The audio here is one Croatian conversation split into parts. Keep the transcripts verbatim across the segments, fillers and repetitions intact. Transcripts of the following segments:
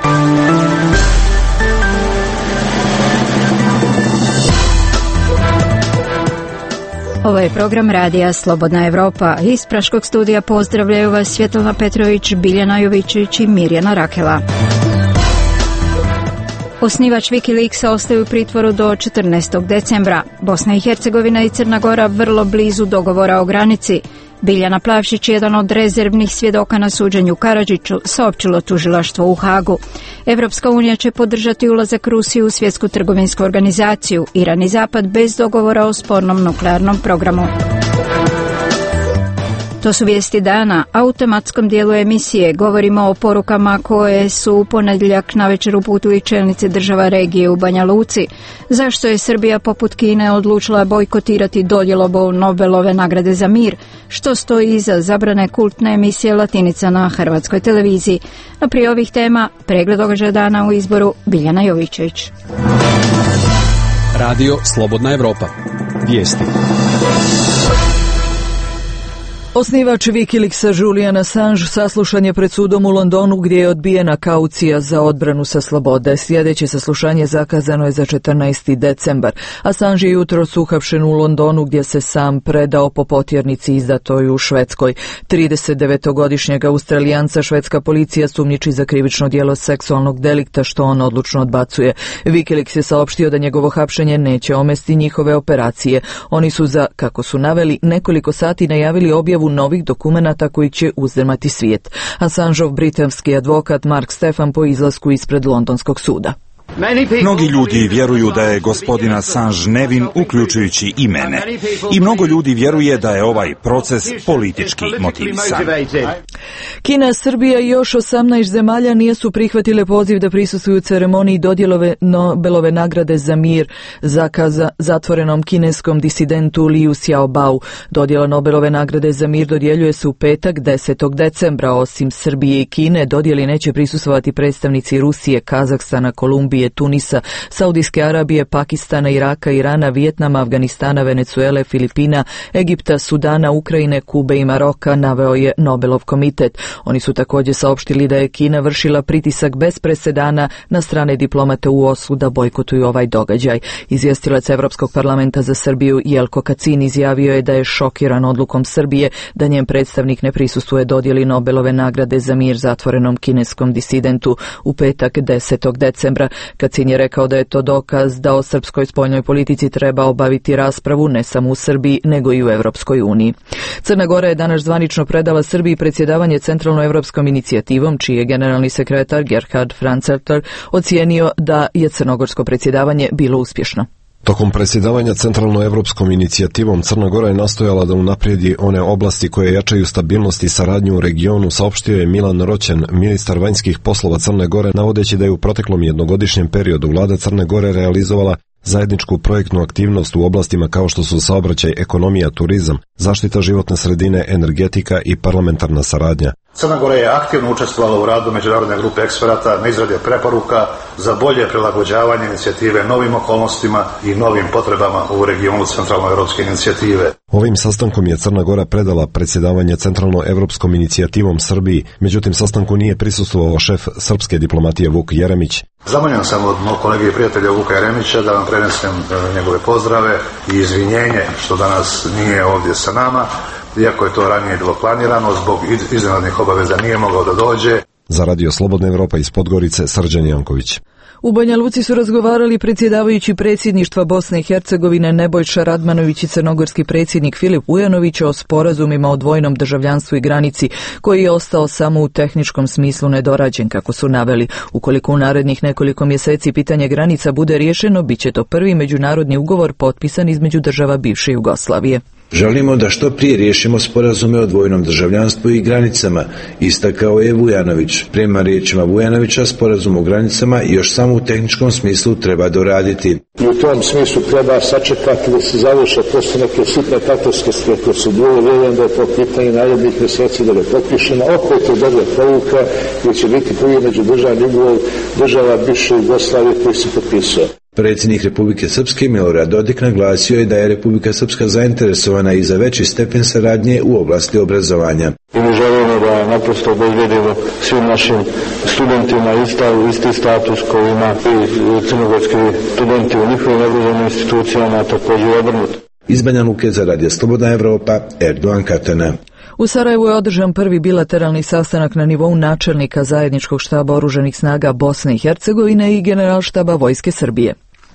Ovo je program radija Slobodna Evropa. Iz Praškog studija pozdravljaju vas Svjetlana Petrović, Biljana Jovičević i Mirjana Rakela. Osnivač Wikileaksa ostaje u pritvoru do četrnaestog decembra. Bosna i Hercegovina i Crna Gora vrlo blizu dogovora o granici. Biljana Plavšić, jedan od rezervnih svjedoka na suđenju Karadžiću, saopćilo tužilaštvo u Hagu. Evropska unija će podržati ulazak Rusije u svjetsku trgovinsku organizaciju, Iran i Zapad bez dogovora o spornom nuklearnom programu. To su vijesti dana. A u tematskom dijelu emisije govorimo o porukama koje su u ponedjeljak navečer uputili čelnici država regije u Banja Luci. Zašto je Srbija poput Kine odlučila bojkotirati dodjelu Nobelove nagrade za mir? Što stoji iza zabrane kultne emisije Latinica na Hrvatskoj televiziji? A prije ovih tema pregled događaja dana u izboru Biljana Jovičević. Radio Slobodna Evropa. Vijesti. Osnivač Wikileaksa Julian Assange saslušan je pred sudom u Londonu gdje je odbijena kaucija za odbranu sa slobode. Sljedeće saslušanje zakazano je za četrnaesti decembar. Assange je jutros uhapšen u Londonu gdje se sam predao po potjernici izdatoj u Švedskoj. tridesetdevetogodišnjeg Australijanca švedska policija sumnjiči za krivično djelo seksualnog delikta što on odlučno odbacuje. Wikileaks je saopštio da njegovo hapšenje neće omesti njihove operacije. Oni su za, kako su naveli, nekoliko sati najavili objavu novih dokumenata koji će uzdrmati svijet. Assangeov britanski advokat Mark Stephan po izlasku ispred londonskog suda. Mnogi ljudi vjeruju da je gospodin Assange nevin, uključujući i mene. I mnogo ljudi vjeruje da je ovaj proces politički motivisan. Kina, Srbija i još osamnaest zemalja nisu prihvatile poziv da prisustvuju ceremoniji dodjelove Nobelove nagrade za mir zakaza zatvorenom kineskom disidentu Liu Xiaobao. Dodjela Nobelove nagrade za mir dodjeljuje se u petak desetog decembra. Osim Srbije i Kine, dodjeli neće prisustvovati predstavnici Rusije, Kazahstana, Kolumbije, Tunisa, Saudijske Arabije, Pakistana, Iraka, Irana, Vijetnama, Afganistana, Venecuele, Filipina, Egipta, Sudana, Ukrajine, Kube i Maroka, naveo je Nobelov komitet. Oni su također saopštili da je Kina vršila pritisak bez presedana na strane diplomate u Oslu da bojkotuju ovaj događaj. Izvjestilac Evropskog parlamenta za Srbiju Jelko Kacin izjavio je da je šokiran odlukom Srbije da njen predstavnik ne prisustvuje dodjeli Nobelove nagrade za mir zatvorenom kineskom disidentu u petak desetog decembra. Kacin je rekao da je to dokaz da o srpskoj spoljnoj politici treba obaviti raspravu ne samo u Srbiji nego i u Evropskoj uniji. Crna Gora je danas zvanično predala Srbiji predsjedavanje centralnoevropskom inicijativom, čiji je generalni sekretar Gerhard Franzerter ocijenio da je crnogorsko predsjedavanje bilo uspješno. Tokom predsjedavanja centralnoevropskom inicijativom Crna Gora je nastojala da unaprijedi one oblasti koje jačaju stabilnost i saradnju u regionu, saopštio je Milan Roćen, ministar vanjskih poslova Crne Gore, navodeći da je u proteklom jednogodišnjem periodu vlada Crne Gore realizovala zajedničku projektnu aktivnost u oblastima kao što su saobraćaj, ekonomija, turizam, zaštita životne sredine, energetika i parlamentarna saradnja. Crna Gora je aktivno učestvovala u radu međunarodne grupe eksperata na izradi preporuka za bolje prilagođavanje inicijative novim okolnostima i novim potrebama u regionu centralnoevropske inicijative. Ovim sastankom je Crna Gora predala predsjedavanje centralnoevropskom inicijativom Srbiji, međutim sastanku nije prisustvovao šef srpske diplomatije Vuk Jeremić. Zamoljen sam od mog kolege i prijatelja Vuka Jeremića da vam prenesem njegove pozdrave i izvinjenje što danas nije ovdje sa nama. Iako je to ranije bilo planirano, zbog iznenadnih obaveza nije mogao da dođe. Za Radio Slobodna Evropa iz Podgorice, Srđan Janković. U Banja Luci su razgovarali predsjedavajući predsjedništva Bosne i Hercegovine Nebojša Radmanović i crnogorski predsjednik Filip Vujanović o sporazumima o dvojnom državljanstvu i granici, koji je ostao samo u tehničkom smislu nedorađen, kako su naveli. Ukoliko u narednih nekoliko mjeseci pitanje granica bude riješeno, bit će to prvi međunarodni ugovor potpisan između država bivše Jugoslavije. Želimo da što prije riješimo sporazume o dvojnom državljanstvu i granicama, istakao je Vujanović. Prema riječima Vujanovića, sporazum o granicama još samo u tehničkom smislu treba doraditi. I u tom smislu treba sačekati da se završe posto neke sitne katastrofe procedure, vjerujem da je to pitanje narednih mjeseci da je potpišeno. Opet je dobra poruka gdje će biti prvi međudržavni ugovor država bivše Jugoslavije koji se potpisao. Predsjednik Republike Srpske Milorad Dodik naglasio je da je Republika Srpska zainteresovana i za veći stepen saradnje u oblasti obrazovanja. I mi želimo da naprosto obezbedimo svim našim studentima isti status koji ima i crnogorski studenti u njihovim obrazovnim institucijama, također i obrnuto. Iz Banja Luke za Radio Slobodna Evropa, Erdogan Katana. U Sarajevu je održan prvi bilateralni sastanak na nivou načelnika zajedničkog štaba oružanih snaga Bosne i Hercegovine i generalštaba Vojske Srbije.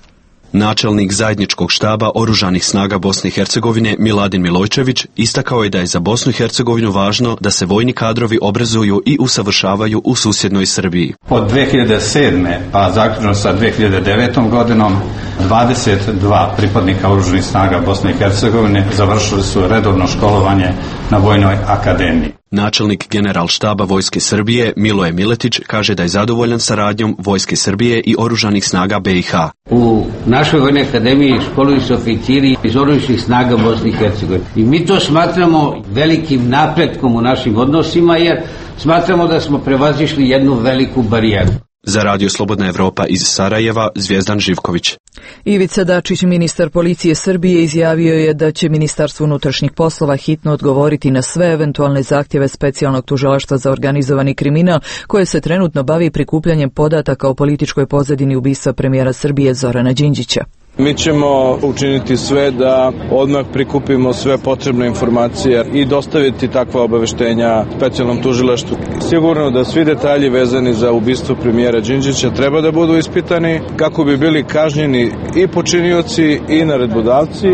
Načelnik zajedničkog štaba oružanih snaga Bosne i Hercegovine Miladin Milojčević istakao je da je za Bosnu i Hercegovinu važno da se vojni kadrovi obrazuju i usavršavaju u susjednoj Srbiji. Od dve hiljade sedme pa zaključno sa dve hiljade devetom godinom dvadeset dva pripadnika oružanih snaga Bosne i Hercegovine završili su redovno školovanje na Vojnoj akademiji. Načelnik generalštaba Vojske Srbije Miloje Miletić kaže da je zadovoljan saradnjom Vojske Srbije i oružanih snaga be i ha. U našoj Vojnoj akademiji školuju se oficiri iz oružanih snaga Bosne i Hercegovine. I mi to smatramo velikim napretkom u našim odnosima jer smatramo da smo prevazišli jednu veliku barijeru. Za Radio Slobodna Evropa iz Sarajeva, Zvijezdan Živković. Ivica Dačić, ministar policije Srbije, izjavio je da će Ministarstvo unutrašnjih poslova hitno odgovoriti na sve eventualne zahtjeve specijalnog tužilaštva za organizovani kriminal koje se trenutno bavi prikupljanjem podataka o političkoj pozadini ubistva premijera Srbije Zorana Đinđića. Mi ćemo učiniti sve da odmah prikupimo sve potrebne informacije i dostaviti takva obaveštenja specijalnom tužilaštvu. Sigurno da svi detalji vezani za ubistvo premijera Đinđića treba da budu ispitani kako bi bili kažnjeni i počinioci i naredbodavci.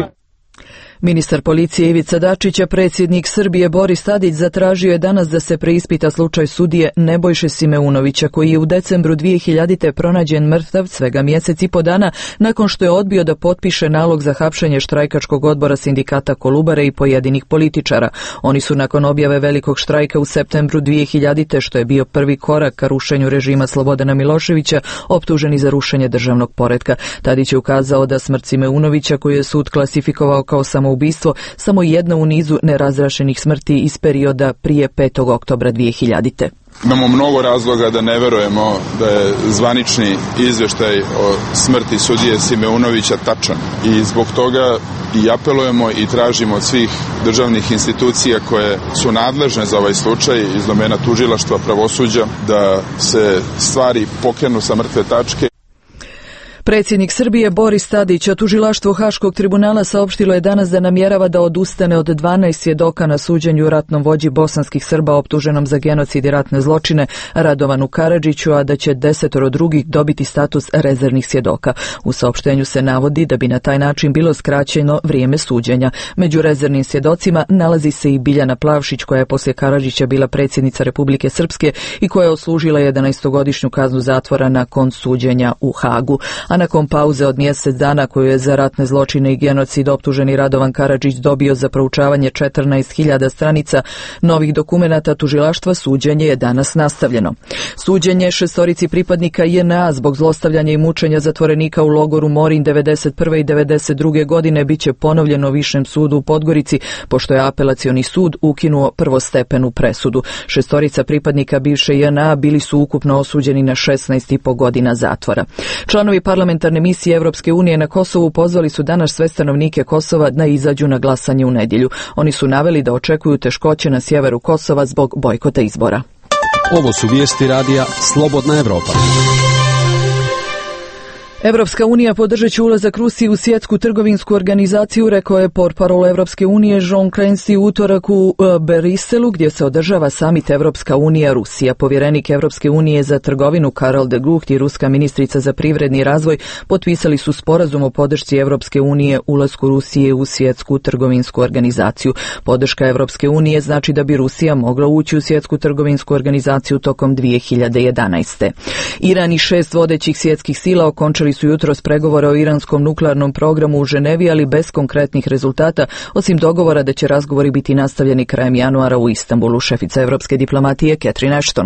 Ministar policije Ivica Dačić, a predsjednik Srbije Boris Tadić zatražio je danas da se preispita slučaj sudije Nebojše Simeunovića, koji je u decembru dvije hiljadite pronađen mrtav svega mjesec i po dana nakon što je odbio da potpiše nalog za hapšenje štrajkačkog odbora sindikata Kolubare i pojedinih političara. Oni su nakon objave velikog štrajka u septembru dvije hiljadite, što je bio prvi korak ka rušenju režima Slobodana Miloševića, optuženi za rušenje državnog poretka. Tadić je ukazao da smrt Simeunovića, koju je sud klasifikovao kao samo ubistvo, samo jedna u nizu nerazrašenih smrti iz perioda prije petog oktobra dvije hiljadite. Imamo mnogo razloga da ne verujemo da je zvanični izvještaj o smrti sudije Simeunovića tačan. I zbog toga i apelujemo i tražimo od svih državnih institucija koje su nadležne za ovaj slučaj iz domena tužilaštva, pravosuđa, da se stvari pokrenu sa mrtve tačke. Predsjednik Srbije Boris Tadić, a tužilaštvo Haškog tribunala saopštilo je danas da namjerava da odustane od dvanaest svjedoka na suđenju ratnom vođi bosanskih Srba optuženom za genocid i ratne zločine Radovanu Karadžiću, a da će desetoro drugih dobiti status rezervnih svjedoka. U saopštenju se navodi da bi na taj način bilo skraćeno vrijeme suđenja. Među rezervnim svjedocima nalazi se i Biljana Plavšić, koja je poslije Karadžića bila predsjednica Republike Srpske i koja je odslužila jedanaestogodišnju kaznu zatvora nakon suđenja u Hagu. A nakon pauze od mjesec dana koju je za ratne zločine i genocid optuženi Radovan Karadžić dobio za proučavanje četrnaest hiljada stranica novih dokumenata tužilaštva, suđenje je danas nastavljeno. Suđenje šestorici pripadnika je en a zbog zlostavljanja i mučenja zatvorenika u logoru Morin devedeset prve i devedeset druge godine biće ponovljeno Višem sudu u Podgorici, pošto je apelacioni sud ukinuo prvostepenu presudu. Šestorica pripadnika bivše en a bili su ukupno osuđeni na šesnaest i po godina zatvora. Članovi parlamentarne misije Evropske unije na Kosovu pozvali su danas sve stanovnike Kosova da izađu na glasanje u nedjelju. Oni su naveli da očekuju teškoće na sjeveru Kosova zbog bojkota izbora. Ovo su vijesti radija Slobodna Evropa. Evropska unija podržat će ulazak Rusije u svjetsku trgovinsku organizaciju, rekao je portparol Evropske unije Jean Clancy u utorak u Briselu, gdje se održava samit Evropska unija Rusija. Povjerenik Evropske unije za trgovinu Karel de Gucht i ruska ministrica za privredni razvoj potpisali su sporazum o podršci Evropske unije ulasku Rusije u svjetsku trgovinsku organizaciju. Podrška Evropske unije znači da bi Rusija mogla ući u svjetsku trgovinsku organizaciju tokom dvije hiljade jedanaeste. Iran i šest vodećih svjetskih sila okončali su jutros pregovore o iranskom nuklearnom programu u Ženevi, ali bez konkretnih rezultata, osim dogovora da će razgovori biti nastavljeni krajem januara u Istanbulu. Šefica evropske diplomatije Catherine Ashton.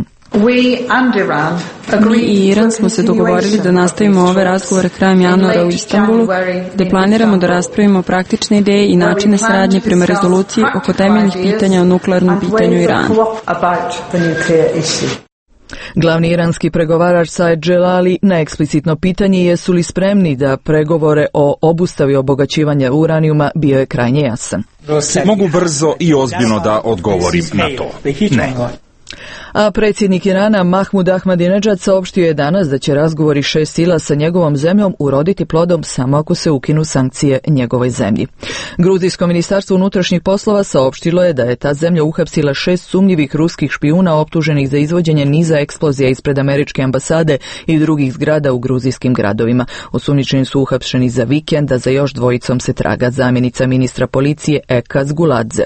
Mi i Iran smo se dogovorili da nastavimo ove razgovore krajem januara u Istanbulu, gdje planiramo da raspravimo praktične ideje i načine saradnje prema rezoluciji oko temeljnih pitanja o nuklearnom pitanju Irana. Glavni iranski pregovarač Said Dželali na eksplicitno pitanje jesu li spremni da pregovore o obustavi obogaćivanja uranijuma bio je krajnje jasan. Mogu brzo i ozbiljno da odgovorim na to. Ne. A predsjednik Irana Mahmud Ahmadinejad saopštio je danas da će razgovori šest sila sa njegovom zemljom uroditi plodom samo ako se ukinu sankcije njegovoj zemlji. Gruzijsko ministarstvo unutrašnjih poslova saopštilo je da je ta zemlja uhapsila šest sumnjivih ruskih špijuna optuženih za izvođenje niza eksplozija ispred američke ambasade i drugih zgrada u gruzijskim gradovima. Osumnjičeni su uhapšeni za vikend, a za još dvojicom se traga. Zamjenica ministra policije Eka Zguladze.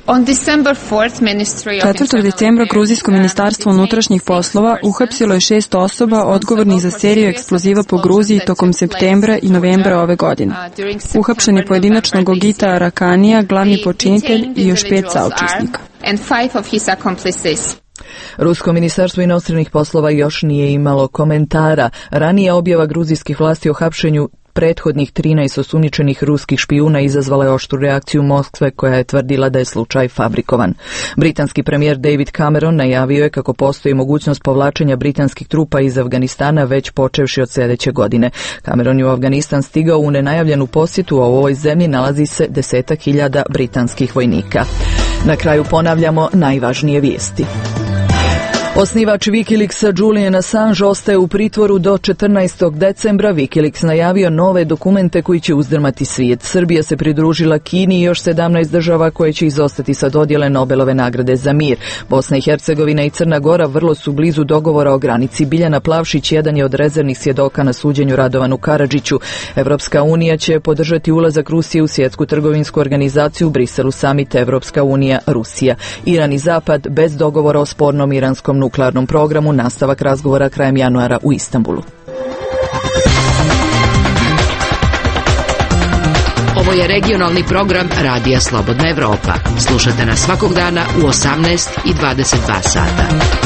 četvrtog decembra Gruzijsko ministarstvo unutrašnjih poslova uhapsilo je šest osoba odgovornih za seriju eksploziva po Gruziji tokom septembra i novembra ove godine. Uhapšen je pojedinačno Gogita Arakanija, glavni počinitelj i još pet saučesnika. Rusko ministarstvo inostranih poslova još nije imalo komentara. Ranije objava gruzijskih vlasti o hapšenju prethodnih trinaest osumnjičenih ruskih špijuna izazvala je oštru reakciju Moskve koja je tvrdila da je slučaj fabrikovan. Britanski premijer David Cameron najavio je kako postoji mogućnost povlačenja britanskih trupa iz Afganistana već počevši od sljedeće godine. Cameron je u Afganistan stigao u nenajavljenu posjetu, a u ovoj zemlji nalazi se desetak hiljada britanskih vojnika. Na kraju ponavljamo najvažnije vijesti. Osnivač Wikileaksa Julian Assange ostaje u pritvoru do četrnaestog decembra. Wikileaks najavio nove dokumente koji će uzdrmati svijet. Srbija se pridružila Kini i još sedamnaest država koje će izostati sa dodjele Nobelove nagrade za mir. Bosna i Hercegovina i Crna Gora vrlo su blizu dogovora o granici. Biljana Plavšić jedan je od rezervnih svjedoka na suđenju Radovanu Karadžiću. Evropska unija će podržati ulazak Rusije u svjetsku trgovinsku organizaciju u Briselu summit Evropska unija Rusija. Iran i Zapad bez dogovora o spornom iranskom nuklearnom programu, nastavak razgovora krajem januara u Istanbulu. Ovo je regionalni program Radija Slobodna Evropa. Slušate nas svakog dana u osamnaest i dvadeset dva sata.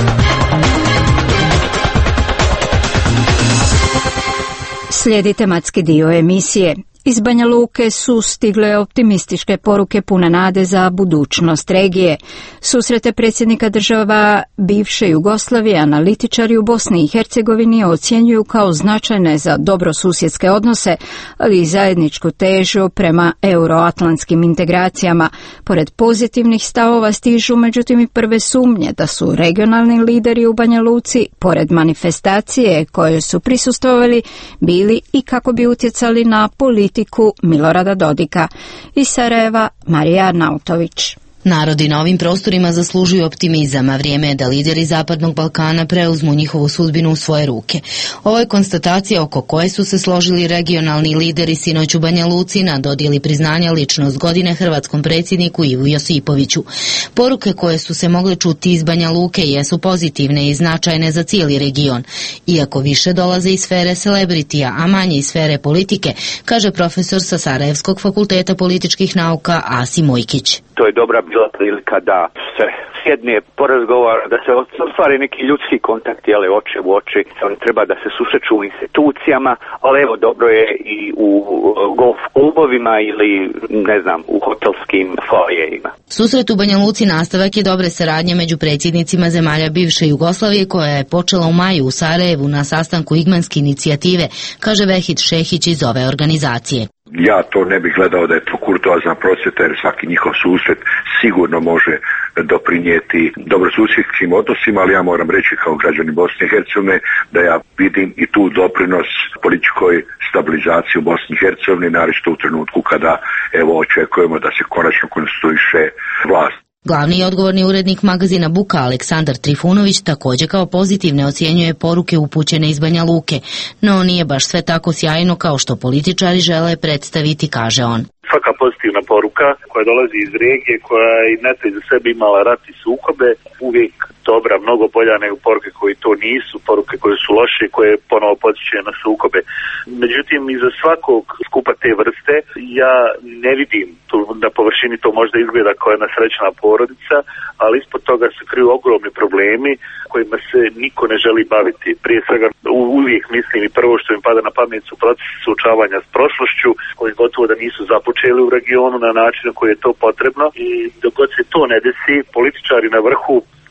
Slijedi tematski dio emisije. Iz Banja Luke su stigle optimističke poruke pune nade za budućnost regije. Susrete predsjednika država bivše Jugoslavije analitičari u Bosni i Hercegovini ocjenjuju kao značajne za dobrosusjedske odnose, ali i zajedničku težnju prema euroatlantskim integracijama. Pored pozitivnih stavova stižu međutim i prve sumnje da su regionalni lideri u Banja Luci, pored manifestacije koje su prisustvovali, bili i kako bi utjecali na politiku Milorada Dodika. Iz Sarajeva Marija Arnautović. Narodi na ovim prostorima zaslužuju optimizam, a vrijeme je da lideri Zapadnog Balkana preuzmu njihovu sudbinu u svoje ruke. Ovo je konstatacija oko koje su se složili regionalni lideri sinoć u Banja Luci na dodjeli priznanja ličnost godine hrvatskom predsjedniku Ivu Josipoviću. Poruke koje su se mogle čuti iz Banja Luke jesu pozitivne i značajne za cijeli region, iako više dolaze iz sfere celebritija, a manje iz sfere politike, kaže profesor sa Sarajevskog fakulteta političkih nauka Asim Mojkić. To je dobra bila prilika da se sjedne, porazgovara, da se ostvari neki ljudski kontakt, jele, oči u oči. Oni treba da se susreću u institucijama, ali evo dobro je i u golf klubovima ili, ne znam, u hotelskim foajejima. Susret u Banja Luci nastavak je dobre saradnje među predsjednicima zemalja bivše Jugoslavije koja je počela u maju u Sarajevu na sastanku Igmanske inicijative, kaže Vehid Šehić iz ove organizacije. Ja to ne bih gledao da je to kurtoazna prosvjeta, jer svaki njihov susret sigurno može doprinijeti dobrosusjedskim odnosima, ali ja moram reći kao građanin Bosne i Hercegovine da ja vidim i tu doprinos političkoj stabilizaciji u Bosni i Hercegovini, naročito u trenutku kada evo očekujemo da se konačno konstituiše vlast. Glavni i odgovorni urednik magazina Buka Aleksandar Trifunović također kao pozitivne ocjenjuje poruke upućene iz Banja Luke, no nije baš sve tako sjajno kao što političari žele predstaviti, kaže on. Svaka pozitivna poruka koja dolazi iz regije, koja je neto iza sebe imala rat i sukobe, uvijek dobra, mnogo bolja nego poruke koji to nisu, poruke koje su loše i koje ponovo podsjećaju na sukobe. Međutim, iza svakog skupa te vrste ja ne vidim, tu na površini to možda izgleda kao jedna srećna porodica, ali ispod toga se kriju ogromni problemi kojima se niko ne želi baviti. Prije svega uvijek mislim i prvo što im pada na pamet su procesi suočavanja s prošlošću koji gotovo da nisu započeli u regionu na način koji je to potrebno i dok god se to ne desi, političari na vrhu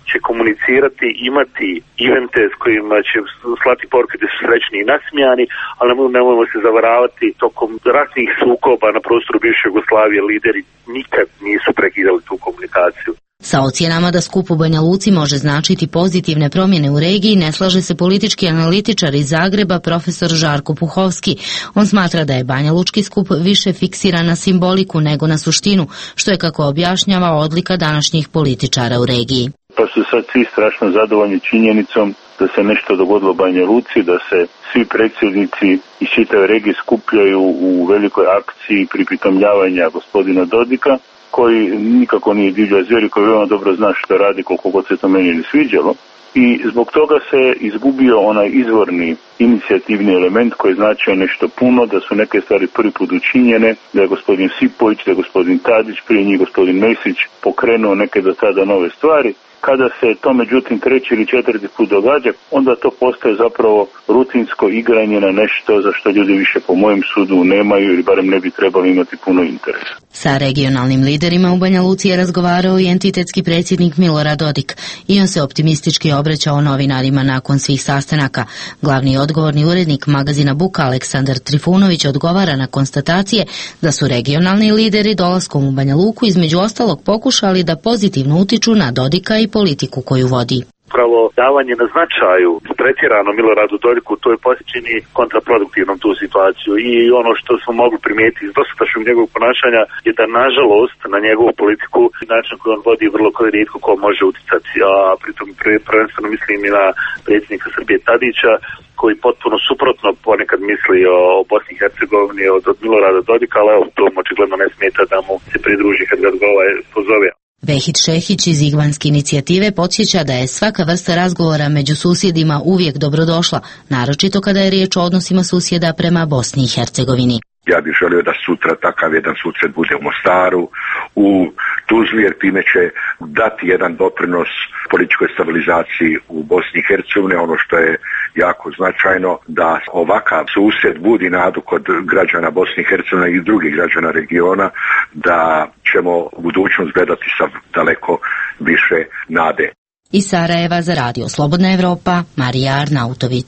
će komunicirati, imati evente s kojima će slati poruke da su srećni i nasmijani, ali ne možemo se zavaravati, tokom ratnih sukoba na prostoru bivše Jugoslavije lideri nikad nisu prekidali tu komunikaciju. Sa ocjenama da skup u Banja Luci može značiti pozitivne promjene u regiji ne slaže se politički analitičar iz Zagreba profesor Žarko Puhovski. On smatra da je Banja Lučki skup više fiksiran na simboliku nego na suštinu, što je, kako objašnjava, odlika današnjih političara u regiji. Pa su sad svi strašno zadovoljni činjenicom da se nešto dogodilo u Banja Luci, da se svi predsjednici iz čitave regije skupljaju u velikoj akciji pripitomljavanja gospodina Dodika, koji nikako nije divlja zvijer i koji veoma dobro zna što radi, koliko god se to meni ne sviđalo. I zbog toga se izgubio onaj izvorni inicijativni element koji značio nešto puno, da su neke stvari prvi put učinjene, da je gospodin Sipović, da je gospodin Tadić, prije njih gospodin Mesić pokrenuo neke do tada nove stvari. Kada se to međutim treći ili četvrti put događa, onda to postaje zapravo rutinsko igranje na nešto za što ljudi više po mojem sudu nemaju ili barem ne bi trebali imati puno interesa. Sa regionalnim liderima u Banja Luci je razgovarao i entitetski predsjednik Milorad Dodik i on se optimistički obraćao novinarima nakon svih sastanaka. Glavni odgovorni urednik magazina Buka Aleksandar Trifunović odgovara na konstatacije da su regionalni lideri dolaskom u Banja Luku između ostalog pokušali da pozitivno utiču na Dodika i politiku koju vodi. Upravo davanje na značaju pretjerano Miloradu Dodiku, to je posjećeni kontraproduktivnom tu situaciju i ono što smo mogli primijetiti iz dosadašnjeg njegovog ponašanja je da nažalost na njegovu politiku način koji on vodi vrlo koji rijetko ko može uticati, a pritom prvenstveno mislim i na predsjednika Srbije Tadića koji potpuno suprotno ponekad misli o Bosni i Hercegovini od, od Milorada Dodika, ali evo to mu očigledno ne smeta da mu se pridruži kad ga ovaj pozove. Vehid Šehić iz Igvanske inicijative podsjeća da je svaka vrsta razgovora među susjedima uvijek dobrodošla, naročito kada je riječ o odnosima susjeda prema Bosni i Hercegovini. Ja bih želio da sutra takav jedan susret bude u Mostaru, u Tuzli, jer time će dati jedan doprinos političkoj stabilizaciji u Bosni i Hercegovini. Ono što je jako značajno, da ovakav susjed budi nadu kod građana Bosne i Hercegovine i drugih građana regiona, da ćemo u budućnost gledati sa daleko više nade. Iz Sarajeva za Radio Slobodna Evropa, Marija Arnautović.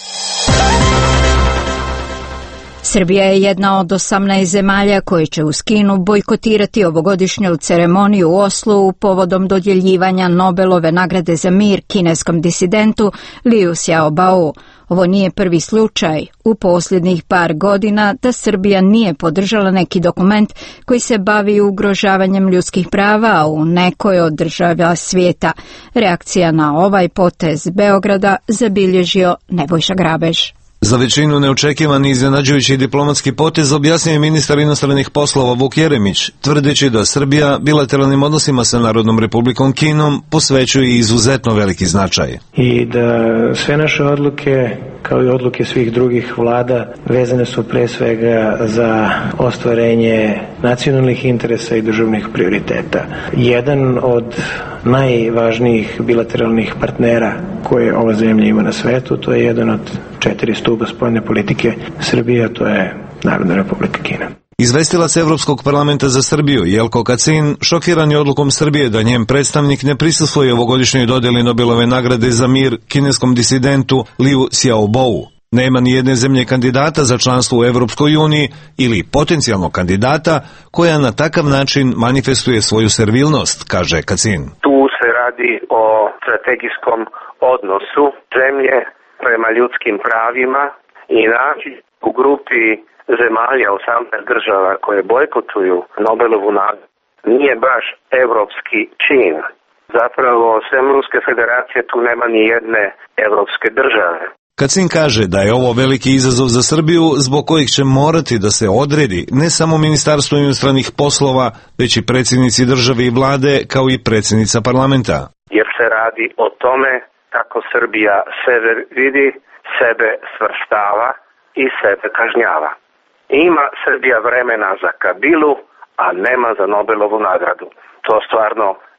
Srbija je jedna od osamnaest zemalja koje će uz Kinu bojkotirati ovogodišnju ceremoniju u Oslu povodom dodjeljivanja Nobelove nagrade za mir kineskom disidentu Liu Xiaobao. Ovo nije prvi slučaj u posljednjih par godina da Srbija nije podržala neki dokument koji se bavi ugrožavanjem ljudskih prava u nekoj od država svijeta. Reakcija na ovaj potez Beograda zabilježio Nebojša Grabež. Za većinu neočekivani i iznenađujući diplomatski potez objasnio je ministar inostranih poslova Vuk Jeremić, tvrdeći da Srbija bilateralnim odnosima sa Narodnom republikom Kinom posvećuje izuzetno veliki značaj. I da sve naše odluke, kao i odluke svih drugih vlada, vezane su pre svega za ostvarenje nacionalnih interesa i državnih prioriteta. Jedan od najvažnijih bilateralnih partnera koje ova zemlja ima na svetu, to je jedan od četiri stuba spoljne politike Srbije, a to je Narodna republika Kina. Izvestilac Evropskog parlamenta za Srbiju, Jelko Kacin, šokiran je odlukom Srbije da njen predstavnik ne prisustvuje ovogodišnjoj dodjeli Nobelove nagrade za mir kineskom disidentu Liu Xiaobou. Nema ni jedne zemlje kandidata za članstvo u Evropskoj uniji ili potencijalnog kandidata koja na takav način manifestuje svoju servilnost, kaže Kacin. Tu se radi o strategijskom odnosu zemlje prema ljudskim pravima i naći u grupi zemalja, osamnaest država koje bojkotuju Nobelovu nagradu, nije baš evropski čin. Zapravo, sem Ruske federacije tu nema ni jedne evropske države. Kacin kaže da je ovo veliki izazov za Srbiju zbog kojih će morati da se odredi ne samo Ministarstvo inostranih poslova, već i predsjednici države i vlade kao i predsjednica parlamenta. Jer se radi o tome kako Srbija sebe vidi, sebe svrstava i sebe kažnjava. Ima Srbija vremena za Kabilu, a nema za Nobelovu nagradu. To stvarno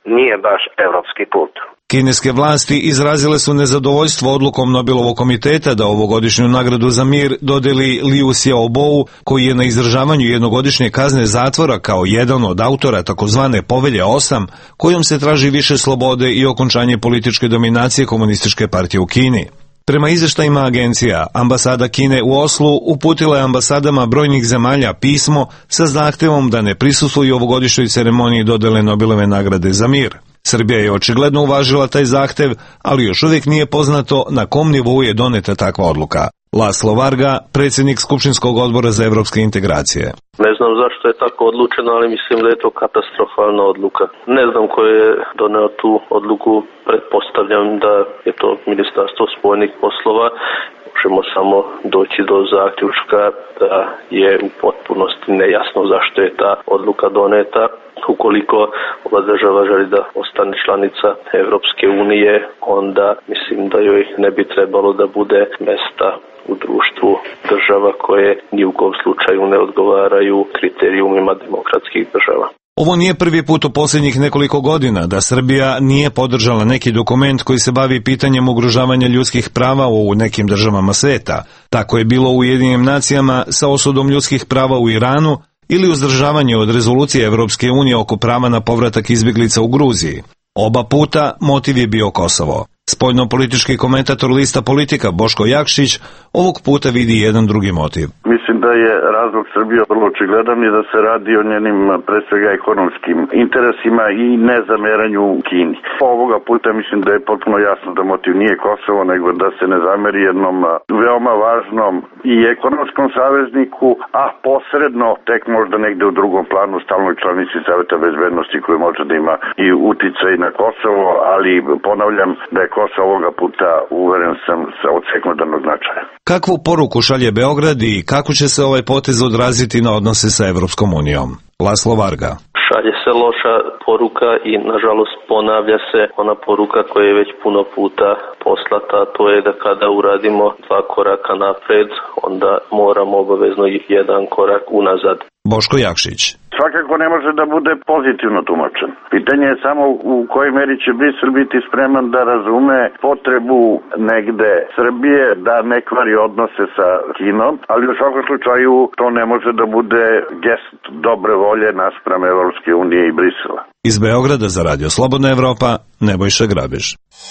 nije baš evropski put. Kineske vlasti izrazile su nezadovoljstvo odlukom Nobelovog komiteta da ovogodišnju nagradu za mir dodeli Liu Xiaobou, koji je na izdržavanju jednogodišnje kazne zatvora kao jedan od autora takozvane Povelje osam, kojom se traži više slobode i okončanje političke dominacije Komunističke partije u Kini. Prema izveštajima agencija, ambasada Kine u Oslu uputila je ambasadama brojnih zemalja pismo sa zahtevom da ne prisustvuju ovogodišnjoj ceremoniji dodele Nobelove nagrade za mir. Srbija je očigledno uvažila taj zahtev, ali još uvijek nije poznato na kom nivou je doneta takva odluka. Laslo Varga, predsjednik Skupštinskog odbora za evropske integracije. Ne znam zašto je tako odlučeno, ali mislim da je to katastrofalna odluka. Ne znam ko je doneo tu odluku, pretpostavljam da je to Ministarstvo spoljnih poslova. Možemo samo doći do zaključka da je u potpunosti nejasno zašto je ta odluka doneta. Ukoliko ova država želi da ostane članica Evropske unije, onda mislim da joj ne bi trebalo da bude mesta u društvu država koje ni u kom slučaju ne odgovaraju kriterijumima demokratskih država. Ovo nije prvi put u posljednjih nekoliko godina da Srbija nije podržala neki dokument koji se bavi pitanjem ugrožavanja ljudskih prava u nekim državama sveta. Tako je bilo u Ujedinjenim nacijama sa osudom ljudskih prava u Iranu ili uzdržavanje od rezolucije Evropske unije oko prava na povratak izbjeglica u Gruziji. Oba puta motiv je bio Kosovo. Spoljno-politički komentator lista Politika Boško Jakšić ovog puta vidi jedan drugi motiv. Mislim da je razlog Srbije vrlo očigledan i da se radi o njenim pre svega ekonomskim interesima i nezameranju Kini. Ovoga puta mislim da je potpuno jasno da motiv nije Kosovo, nego da se ne zameri jednom veoma važnom i ekonomskom savezniku, a posredno tek možda negde u drugom planu stalnoj članici Saveta bezbednosti koji može da ima i uticaj na Kosovo, ali ponavljam da je Kosovo ovoga puta, uveren sam, od sekundarnog značaja. Kakvu poruku šalje Beograd i kako će se ovaj potez odraziti na odnose sa Evropskom unijom? Laslo Varga. Šalje se loša poruka i nažalost ponavlja se ona poruka koja je već puno puta poslata, to je da kada uradimo dva koraka napred, onda moramo obavezno ih jedan korak unazad. Boško Jakšić. Svakako ne može da bude pozitivno tumačen. Pitanje je samo u kojoj meri će Brisel biti spreman da razume potrebu negde Srbije da ne kvari odnose sa Kinom, ali u svakom slučaju to ne može da bude gest dobre volje naspram Evropske unije i Brisela. Iz Beograda za Radio Slobodna Evropa, Nebojša Grabež.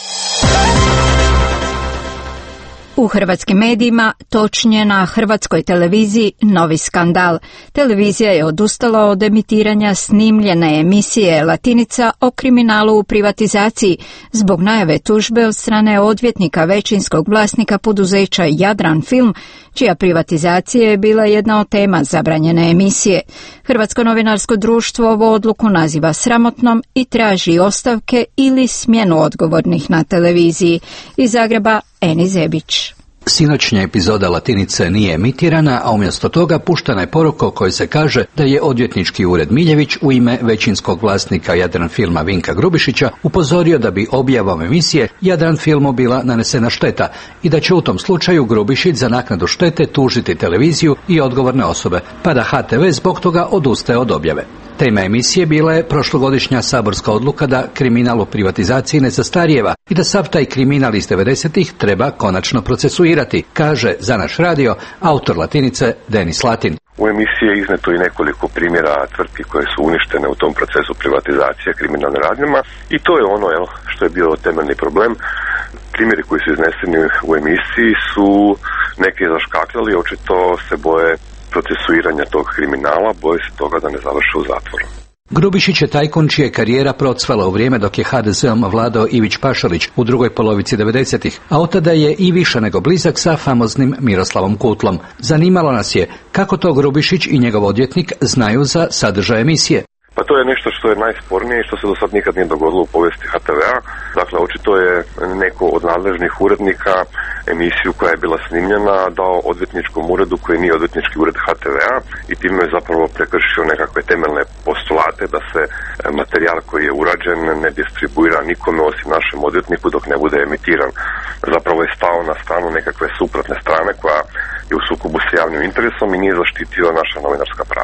U hrvatskim medijima, točnije na hrvatskoj televiziji, novi skandal. Televizija je odustala od emitiranja snimljene emisije Latinica o kriminalu u privatizaciji zbog najave tužbe od strane odvjetnika većinskog vlasnika poduzeća Jadran Film, čija privatizacija je bila jedna od tema zabranjene emisije. Hrvatsko novinarsko društvo ovu odluku naziva sramotnom i traži ostavke ili smjenu odgovornih na televiziji. Iz Zagreba, Eni Zebić. Sinoćnja epizoda Latinice nije emitirana, a umjesto toga puštana je poruka u kojoj se kaže da je odvjetnički ured Miljević u ime većinskog vlasnika Jadran Filma Vinka Grubišića upozorio da bi objavom emisije Jadran Filmu bila nanesena šteta i da će u tom slučaju Grubišić za naknadu štete tužiti televiziju i odgovorne osobe, pa da ha te ve zbog toga odustaje od objave. Tema emisije bila je prošlogodišnja saborska odluka da kriminal u privatizaciji ne zastarijeva i da sav taj kriminal iz devedesetih treba konačno procesuirati, kaže za naš radio autor Latinice Denis Latin. U emisiji je izneto i nekoliko primjera tvrtki koje su uništene u tom procesu privatizacije kriminalnim radnjama i to je ono jel, što je bio temeljni problem. Primjeri koji su izneseni u emisiji su neki zaškakljali, očito se boje procesuiranja tog kriminala, boje se toga da ne završe u zatvoru. Grubišić je tajkun čija je karijera procvala u vrijeme dok je ha de zeom vladao Ivić Pašalić u drugoj polovici devedesetih, a od tada je i više nego blizak sa famoznim Miroslavom Kutlom. Zanimalo nas je kako to Grubišić i njegov odvjetnik znaju za sadržaj emisije. Pa to je nešto što je najspornije i što se do sad nikad nije dogodilo u povijesti ha te vea. Dakle, očito je neko od nadležnih urednika emisiju koja je bila snimljena dao odvjetničkom uredu koji nije odvjetnički ured ha te vea i time je zapravo prekršio nekakve temeljne postulate da se materijal koji je urađen ne distribuira nikome osim našem odvjetniku dok ne bude emitiran. Zapravo je stao na stranu nekakve suprotne strane koja je u sukobu s javnim interesom i nije zaštitio naša novinarska prava.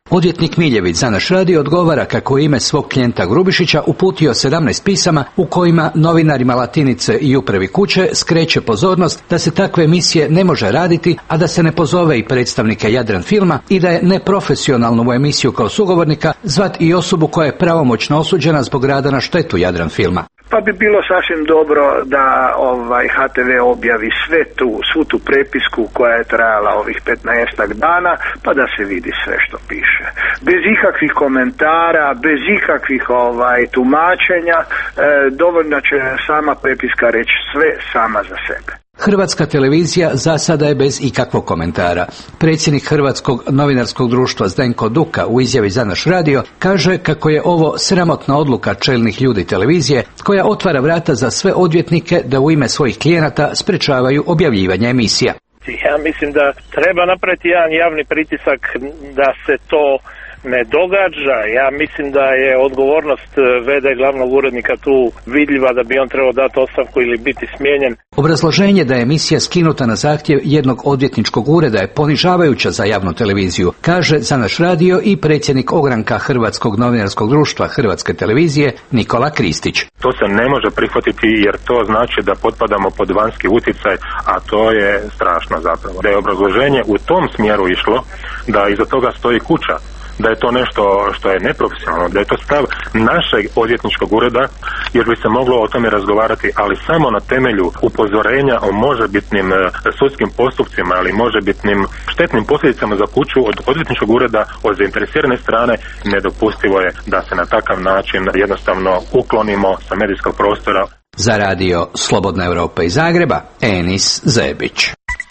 Odvjetnik Miljević za naš radio odgovara kako u ime svog klijenta Grubišića uputio sedamnaest pisama u kojima novinarima Latinice i upravi kuće skreće pozornost da se takve emisije ne može raditi, a da se ne pozove i predstavnike Jadran filma i da je neprofesionalno u emisiju kao sugovornika zvat i osobu koja je pravomoćno osuđena zbog rada na štetu Jadran filma. Pa bi bilo sasvim dobro da ovaj H T V objavi sve tu, svu tu prepisku koja je trajala ovih petnaestak dana, pa da se vidi sve što piše. Bez ikakvih komentara, bez ikakvih ovaj tumačenja, e, dovoljno će sama prepiska reći sve sama za sebe. Hrvatska televizija za sada je bez ikakvog komentara. Predsjednik Hrvatskog novinarskog društva Zdenko Duka u izjavi za naš radio kaže kako je ovo sramotna odluka čelnih ljudi televizije koja otvara vrata za sve odvjetnike da u ime svojih klijenata sprečavaju objavljivanje emisija. Ja mislim da treba napraviti jedan javni pritisak da se to ne događa. Ja mislim da je odgovornost V D glavnog urednika tu vidljiva, da bi on trebao dati ostavku ili biti smijenjen. Obrazloženje da je emisija skinuta na zahtjev jednog odvjetničkog ureda je ponižavajuća za javnu televiziju, kaže za naš radio i predsjednik ogranka Hrvatskog novinarskog društva Hrvatske televizije Nikola Kristić. To se ne može prihvatiti jer to znači da potpadamo pod vanjski utjecaj, a to je strašno zapravo. Da je obrazloženje u tom smjeru išlo, da iza toga stoji kuća, da je to nešto što je neprofesionalno, da je to stav našeg odvjetničkog ureda, jer bi se moglo o tome razgovarati, ali samo na temelju upozorenja o možebitnim sudskim postupcima ili možebitnim štetnim posljedicama za kuću od odvjetničkog ureda od zainteresirane strane. Nedopustivo je da se na takav način jednostavno uklonimo sa medijskog prostora. Za radio Slobodna Europa iz Zagreba, Enis Zebić.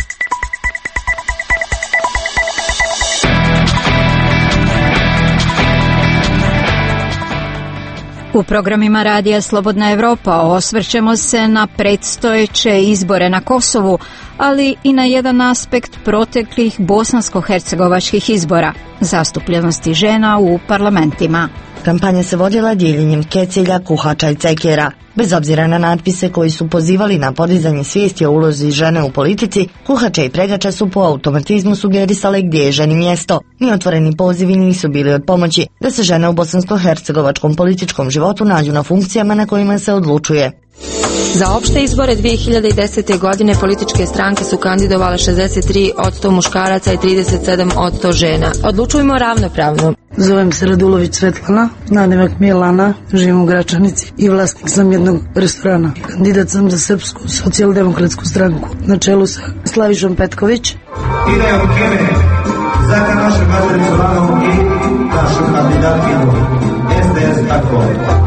U programima Radija Slobodna Evropa osvrćemo se na predstojeće izbore na Kosovu, ali i na jedan aspekt proteklih bosansko-hercegovačkih izbora, zastupljenosti žena u parlamentima. Kampanja se vodila dijeljenjem kecilja, kuhača i cekera. Bez obzira na natpise koji su pozivali na podizanje svijesti o ulozi žene u politici, kuhače i pregače su po automatizmu sugerisale gdje je ženi mjesto. Ni otvoreni pozivi nisu bili od pomoći da se žene u bosansko-hercegovačkom političkom životu nađu na funkcijama na kojima se odlučuje. Za opšte izbore dvije hiljade desete. godine političke stranke su kandidovale šezdeset tri posto muškaraca i trideset sedam posto žena. Odlučujemo ravnopravno. Zovem se Radulović Svetlana, nadimak mi je Lana, živim u Gračanici i vlasnik sam jednog restorana. Kandidat sam za Srpsku socijaldemokratsku stranku na čelu sa Slavišom Petković. Idemo kene za naše materijalno i našu kandidatinu S D S tako.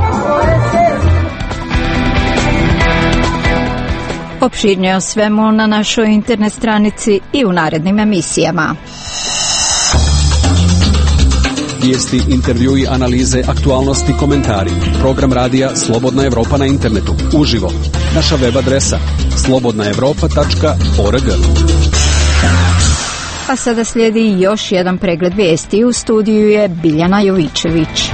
Opširnije o svemu na našoj internet stranici i u narednim emisijama. Vijesti, intervjui, analize, aktualnosti, komentari. Program radija Slobodna Evropa na internetu. Uživo. Naša web adresa slobodna evropa tačka org. A sada slijedi još jedan pregled vijesti. U studiju je Biljana Jovičević.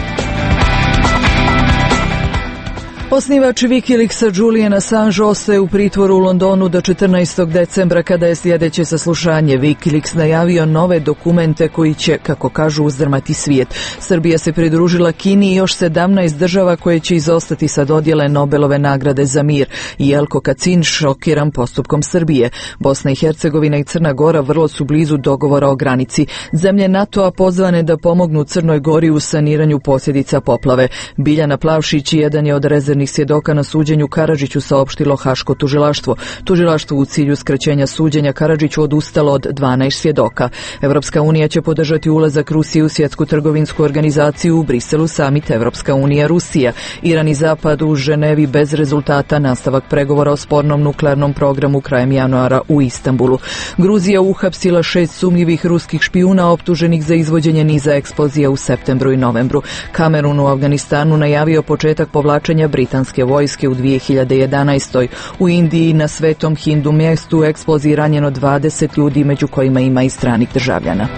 Osnivač Wikileaksa Julian Assange ostaje u pritvoru u Londonu do četrnaestog decembra kada je sljedeće saslušanje. Wikileaks najavio nove dokumente koji će, kako kažu, uzdrmati svijet. Srbija se pridružila Kini i još sedamnaest država koje će izostati sa dodjele Nobelove nagrade za mir. Jelko Kacin šokiran postupkom Srbije. Bosna i Hercegovina i Crna Gora vrlo su blizu dogovora o granici. Zemlje NATO-a pozvane da pomognu Crnoj Gori u saniranju posljedica poplave. Biljana Plavšić jedan je od rezervnih svjedoka na suđenju Karadžiću, saopštilo Haško tužilaštvo. Tužilaštvo u cilju skraćenja suđenja Karadžiću odustalo od dvanaest svjedoka. Evropska unija će podržati ulazak Rusije u svjetsku trgovinsku organizaciju u Briselu, samit Evropska unija Rusija. Iran i Zapad u Ženevi bez rezultata, nastavak pregovora o spornom nuklearnom programu krajem januara u Istanbulu. Gruzija uhapsila šest sumnjivih ruskih špijuna optuženih za izvođenje niza eksplozija u septembru i novembru. Kamerun u Afganistanu najavio početak povlačenja britanske vojske u dvije hiljade jedanaestoj. U Indiji na Svetom Hindu mjestu u eksploziji ranjeno dvadeset ljudi, među kojima ima i stranih državljana.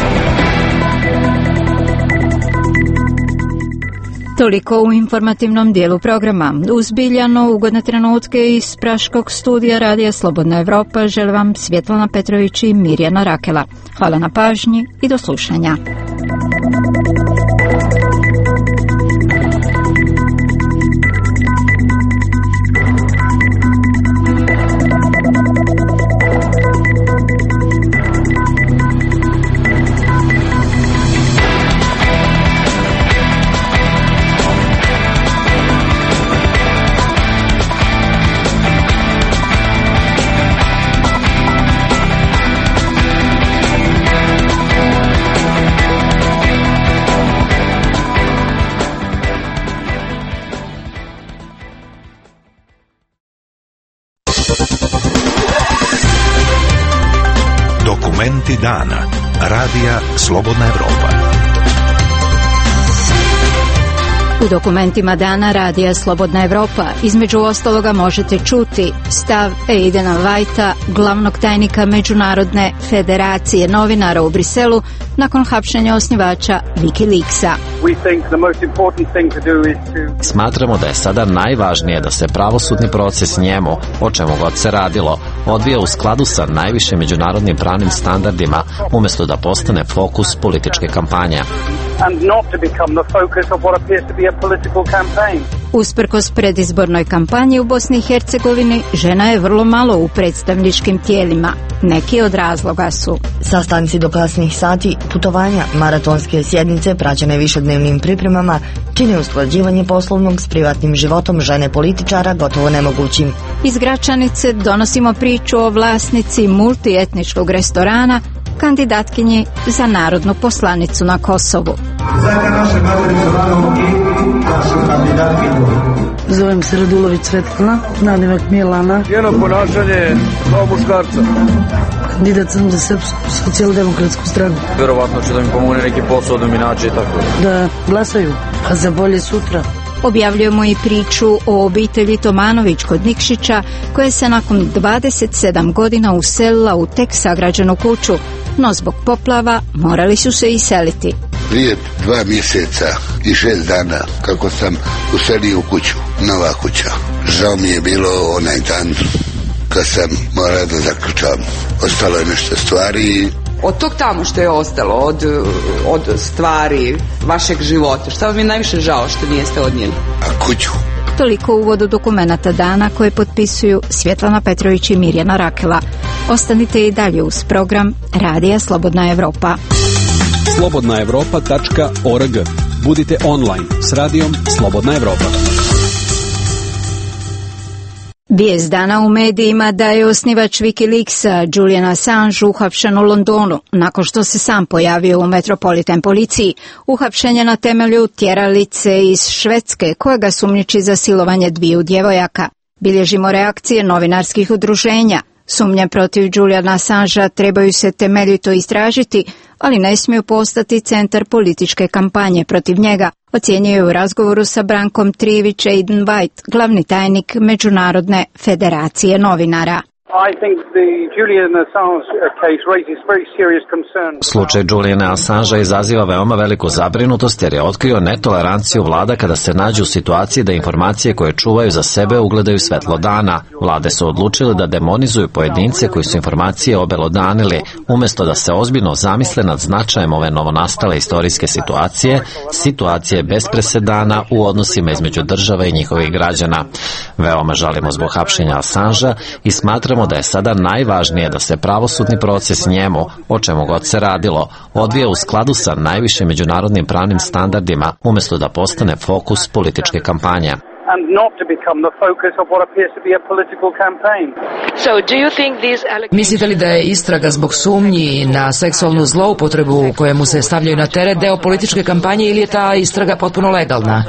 Toliko u informativnom dijelu programa. Uz Biljano ugodne trenutke iz Praškog studija Radija Slobodna Evropa žele vam Svjetlana Petrović i Mirjana Rakela. Hvala na pažnji i do slušanja. Dokumenti dana. Radija Slobodna Evropa. U dokumentima dana Radija Slobodna Evropa između ostaloga možete čuti stav Aidena Whitea, glavnog tajnika Međunarodne federacije novinara u Briselu, nakon hapšenja osnivača Wikileaksa. Smatramo da je sada najvažnije da se pravosudni proces njemu, o čemu god se radilo, odvija u skladu sa najvišim međunarodnim pravnim standardima, umjesto da postane fokus političke kampanje. Usprkos predizbornoj kampanji u Bosni i Hercegovini, žena je vrlo malo u predstavničkim tijelima. Neki od razloga su sastanci do kasnih sati, putovanja, maratonske sjednice praćene višednevnim pripremama čine usklađivanje poslovnog s privatnim životom žene političara gotovo nemogućim. Iz Gračanice donosimo priču o vlasnici multietničkog restorana, kandidatkinji za narodnu poslanicu na Kosovu. Zovem se Radulović Svetlana, nadimak Milana. Njeno ponašanje kao muškarca. Kandidat sam za Srpsku socijaldemokratsku stranku. Vjerovatno će da mi pomogne neki posao da mi nađe i tako. Da glasaju, a za bolje sutra. Objavljujemo i priču o obitelji Tomanović kod Nikšića, koja se nakon dvadeset sedam godina uselila u tek sagrađenu kuću, no zbog poplava morali su se iseliti. Prije dva mjeseca i šest dana kako sam uselio u kuću, nova kuća. Žao mi je bilo onaj dan kad sam morao da zaključam. Ostalo je nešto stvari. Od tog tamo što je ostalo, od, od stvari vašeg života, šta vam je najviše žao što nijeste odnijeli? A kuću. Toliko u uvodu dokumenata dana koje potpisuju Svjetlana Petrović i Mirjana Rakela. Ostanite i dalje uz program Radija Slobodna Evropa. slobodna evropa tačka org. Budite online s radijom Slobodna Evropa. Vijest dana u medijima da je osnivač Wikileaksa Julian Assange uhapšen u Londonu nakon što se sam pojavio u Metropolitan policiji. Uhapšen je na temelju tjeralice iz Švedske koja ga sumnjiči za silovanje dviju djevojaka. Bilježimo reakcije novinarskih udruženja. Sumnje protiv Juliana Assangea trebaju se temeljito istražiti, ali ne smiju postati centar političke kampanje protiv njega, ocjenjuje u razgovoru sa Brankom Trivić Aiden White, glavni tajnik Međunarodne federacije novinara. Slučaj Juliana Assangea izaziva veoma veliku zabrinutost jer je otkrio netoleranciju vlada kada se nađu u situaciji da informacije koje čuvaju za sebe ugledaju svetlo dana. Vlade su odlučile da demonizuju pojedince koji su informacije obelodanili, umjesto da se ozbiljno zamisle nad značajem ove novonastale istorijske situacije, situacije bez presedana u odnosima između države i njihovih građana. Veoma žalimo zbog hapšenja Assangea i smatramo da je sada najvažnije da se pravosudni proces njemu, o čemu god se radilo, odvija u skladu sa najvišim međunarodnim pravnim standardima, umjesto da postane fokus političke kampanje. And not to become the focus of what appears to be a political campaign. So, do you think these Mislite li da je istraga zbog sumnji na seksualnu zloupotrebu kojemu se stavljaju na teret deo političke kampanje ili je ta istraga potpuno legalna?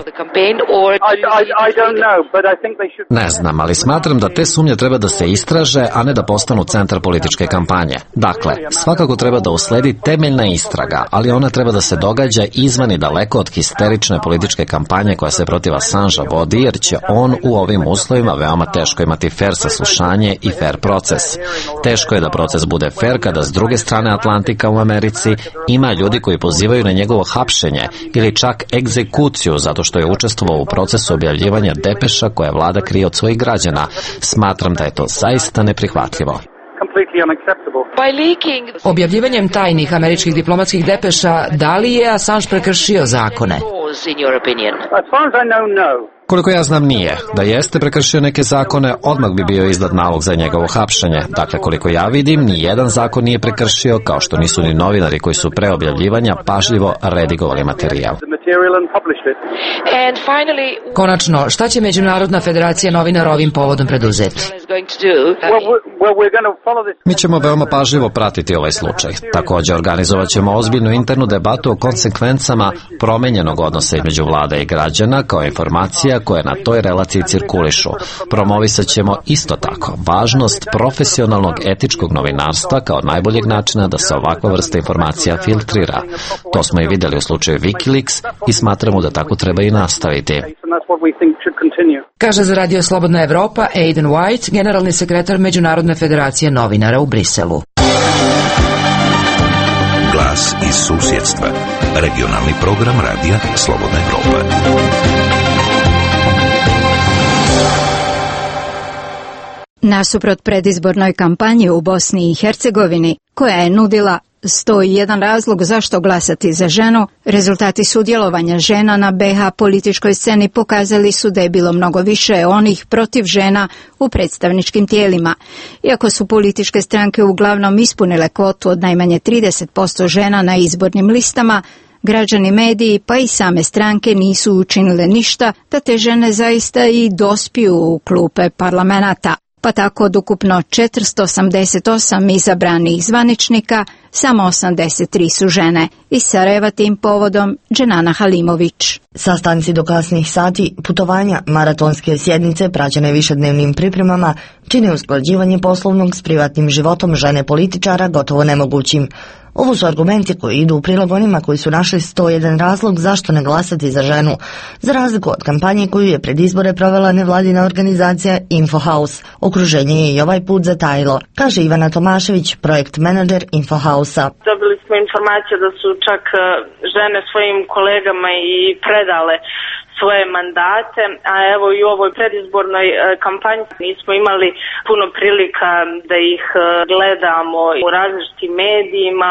Ne znam, ali smatram da te sumnje treba da se istraže, a ne da postanu centar političke kampanje. Dakle, svakako treba da usledi temeljna istraga, ali ona treba da se događa izvan i daleko od histerične političke kampanje koja se protiv Assangea vodi, jer će on u ovim uslovima veoma teško imati fer saslušanje i fer proces. Teško je da proces bude fer kada s druge strane Atlantika u Americi ima ljudi koji pozivaju na njegovo hapšenje ili čak egzekuciju zato što je učestvovao u procesu objavljivanja depeša koje vlada krije od svojih građana. Smatram da je to zaista neprihvatljivo. completely unacceptable. Objavljivanjem tajnih američkih diplomatskih depeša, da li je Assange prekršio zakone? As far as I know, no. Koliko ja znam nije. Da jeste prekršio neke zakone, odmah bi bio izdat nalog za njegovo hapšenje. Dakle, koliko ja vidim, ni jedan zakon nije prekršio, kao što nisu ni novinari koji su pre objavljivanja pažljivo redigovali materijal. Konačno, šta će Međunarodna federacija novinara ovim povodom preduzeti? Mi ćemo veoma pažljivo pratiti ovaj slučaj. Također organizovat ćemo ozbiljnu internu debatu o konsekvencama promenjenog odnosa između vlada i građana kao informacija koje na toj relaciji cirkulišu. Promovisat ćemo isto tako važnost profesionalnog etičkog novinarstva kao najboljeg načina da se ovakva vrsta informacija filtrira. To smo i vidjeli u slučaju Wikileaks i smatramo da tako treba i nastaviti. Kaže za Radio Slobodna Evropa Aidan White, generalni sekretar Međunarodne federacije novinara u Briselu. Glas iz susjedstva. Regionalni program Radija Slobodna Evropa. Nasuprot predizbornoj kampanji u Bosni i Hercegovini, koja je nudila sto jedan razlog zašto glasati za ženu, rezultati sudjelovanja žena na be ha političkoj sceni pokazali su da je bilo mnogo više onih protiv žena u predstavničkim tijelima. Iako su političke stranke uglavnom ispunile kvotu od najmanje trideset posto žena na izbornim listama, građani, mediji pa i same stranke nisu učinile ništa da te žene zaista i dospiju u klupe parlamenata. Pa tako od ukupno četiristo osamdeset osam izabranih zvaničnika, samo osamdeset tri su žene. Iz Sarajeva tim povodom Dženana Halimović. Sastanci do kasnih sati, putovanja, maratonske sjednice praćene višednevnim pripremama čine usklađivanje poslovnog s privatnim životom žene političara gotovo nemogućim. Ovo su argumenti koji idu u prilog onima koji su našli sto jedan razlog zašto ne glasati za ženu, za razliku od kampanje koju je pred izbore provela nevladina organizacija InfoHouse. Okruženje je i ovaj put zatajilo, kaže Ivana Tomašević, projekt menadžer InfoHouse-a. Dobili smo informaciju da su čak žene svojim kolegama i predale svoje mandate, a evo i u ovoj predizbornoj kampanji nismo imali puno prilika da ih gledamo u različitim medijima.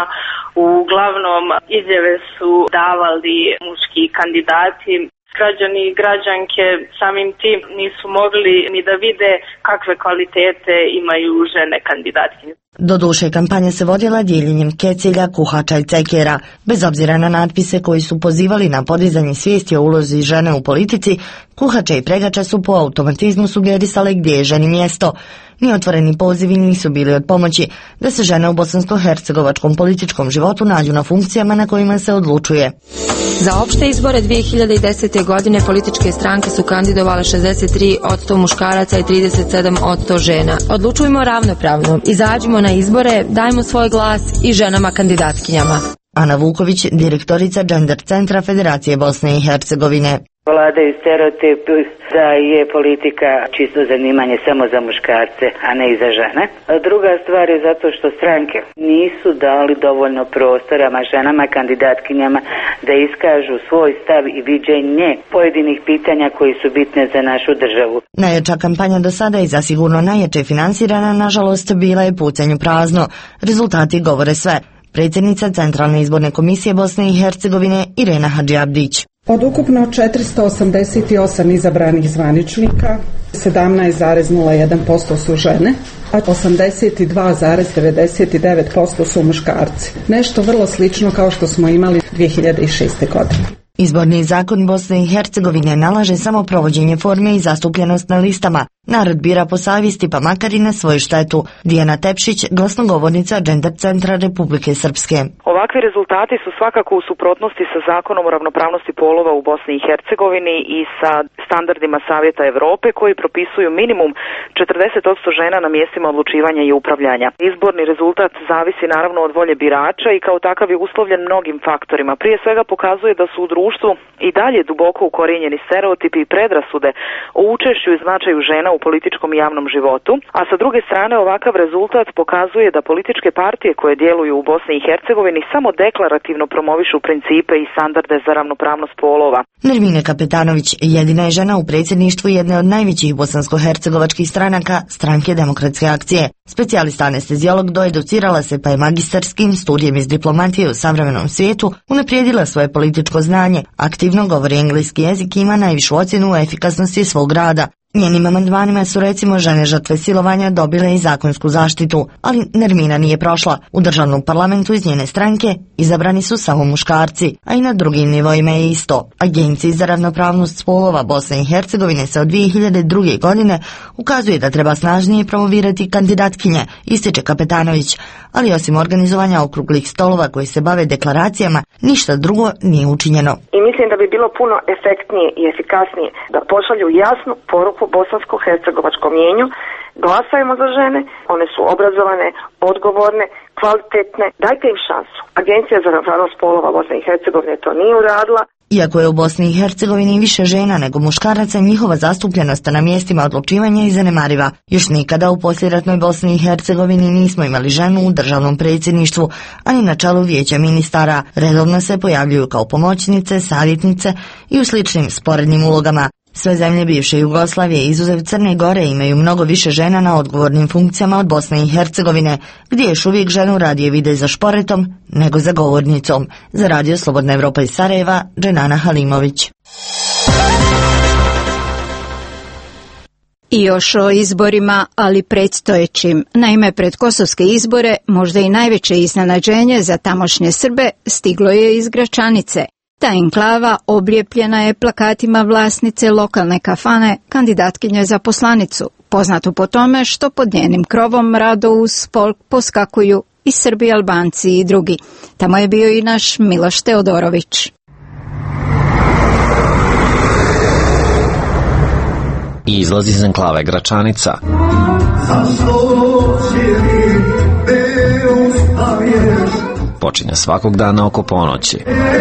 Uglavnom izjave su davali muški kandidati. Građani i građanke samim tim nisu mogli ni da vide kakve kvalitete imaju žene kandidatkinje. Doduše, kampanja se vodila dijeljenjem kecelja, kuhača i cekera. Bez obzira na natpise koji su pozivali na podizanje svijesti o ulozi žene u politici, kuhače i pregače su po automatizmu sugerisale gdje je ženi mjesto. Ni otvoreni pozivi nisu bili od pomoći da se žene u bosansko-hercegovačkom političkom životu nađu na funkcijama na kojima se odlučuje. Za opšte izbore dvije hiljade desete. godine političke stranke su kandidovale šezdeset tri posto muškaraca i trideset sedam posto žena. Odlučujmo ravnopravno, izađimo na izbore, dajmo svoj glas i ženama kandidatkinjama. Ana Vuković, direktorica Gender centra Federacije Bosne i Hercegovine. Vladaju stereotip da je politika čisto zanimanje samo za muškarce, a ne i za žene. A druga stvar je zato što stranke nisu dali dovoljno prostorama ženama, kandidatkinjama da iskažu svoj stav i viđenje pojedinih pitanja koji su bitne za našu državu. Najjača kampanja do sada i zasigurno najjače financirana, nažalost, bila je pucanju prazno. Rezultati govore sve. Predsjednica Centralne izborne komisije Bosne i Hercegovine Irena Hadžiabdić. Od ukupno četiristo osamdeset osam izabranih zvaničnika, sedamnaest zarez nula jedan posto su žene, a osamdeset dva zarez devedeset devet posto su muškarci. Nešto vrlo slično kao što smo imali dvije hiljade šeste. godine. Izborni zakon Bosne i Hercegovine nalaže samo provođenje forme i zastupljenost na listama. Narod bira po savjesti, pa makar i na svoju štetu. Dijana Tepšić, glasnogovornica Gender centra Republike Srpske. Ovakvi rezultati su svakako u suprotnosti sa zakonom o ravnopravnosti polova u Bosni i Hercegovini i sa standardima Savjeta Evrope koji propisuju minimum četrdeset posto žena na mjestima odlučivanja i upravljanja. Izborni rezultat zavisi naravno od volje birača i kao takav je uslovljen mnogim faktorima. Prije svega pokazuje da su u društvu i dalje duboko ukorijenjeni stereotipi i predrasude o učešću i značaju žena u političkom i javnom životu, a sa druge strane ovakav rezultat pokazuje da političke partije koje djeluju u Bosni i Hercegovini samo deklarativno promovišu principe i standarde za ravnopravnost polova. Nermina Kapetanović jedina je žena u predsjedništvu jedne od najvećih bosansko-hercegovačkih stranaka, Stranke demokratske akcije. Specijalista anesteziolog doeducirala se pa je magistarskim studijem iz diplomatije u savremenom svijetu unaprijedila svoje političko znanje, aktivno govori engleski jezik i ima najvišu ocjenu u efikasnosti svog rada. Njenim amandmanima su recimo žene žrtve silovanja dobile i zakonsku zaštitu, ali Nermina nije prošla. U državnom parlamentu iz njene stranke izabrani su samo muškarci, a i na drugim nivoima je isto. Agenciji za ravnopravnost spolova Bosne i Hercegovine se od dvije hiljade druge. godine ukazuje da treba snažnije promovirati kandidatkinje, ističe Kapetanović, ali osim organizovanja okruglih stolova koji se bave deklaracijama, ništa drugo nije učinjeno. I mislim da bi bilo puno efektnije i efikasnije da pošalju jasnu poruku bosansko-hercegovačkom mjenju. Glasajmo za žene, one su obrazovane, odgovorne, kvalitetne, dajte im šansu. Agencija za ravnopravnost spolova Bosne i Hercegovine to nije uradila. Iako je u Bosni i Hercegovini više žena nego muškaraca, njihova zastupljenost na mjestima odlučivanja je zanemariva. Još nikada u posljeratnoj Bosni i Hercegovini nismo imali ženu u državnom predsjedništvu, ani na čelu vijeća ministara. Redovno se pojavljuju kao pomoćnice, savjetnice i u sličnim sporednim ulogama. Sve zemlje bivše Jugoslavije, izuzev Crne Gore, imaju mnogo više žena na odgovornim funkcijama od Bosne i Hercegovine, gdje još uvijek ženu radije vide za šporetom nego za govornicom. Za Radio Slobodna Evropa iz Sarajeva, Dženana Halimović. I još o izborima, ali predstojećim. Naime, pred kosovske izbore možda i najveće iznenađenje za tamošnje Srbe stiglo je iz Gračanice. Ta enklava oblijepljena je plakatima vlasnice lokalne kafane, kandidatkinje za poslanicu, poznatu po tome što pod njenim krovom rado uz polk poskakuju i Srbi, Albanci i drugi. Tamo je bio i naš Miloš Teodorović. I izlazi iz enklave Gračanica. Počinje svakog dana oko ponoći.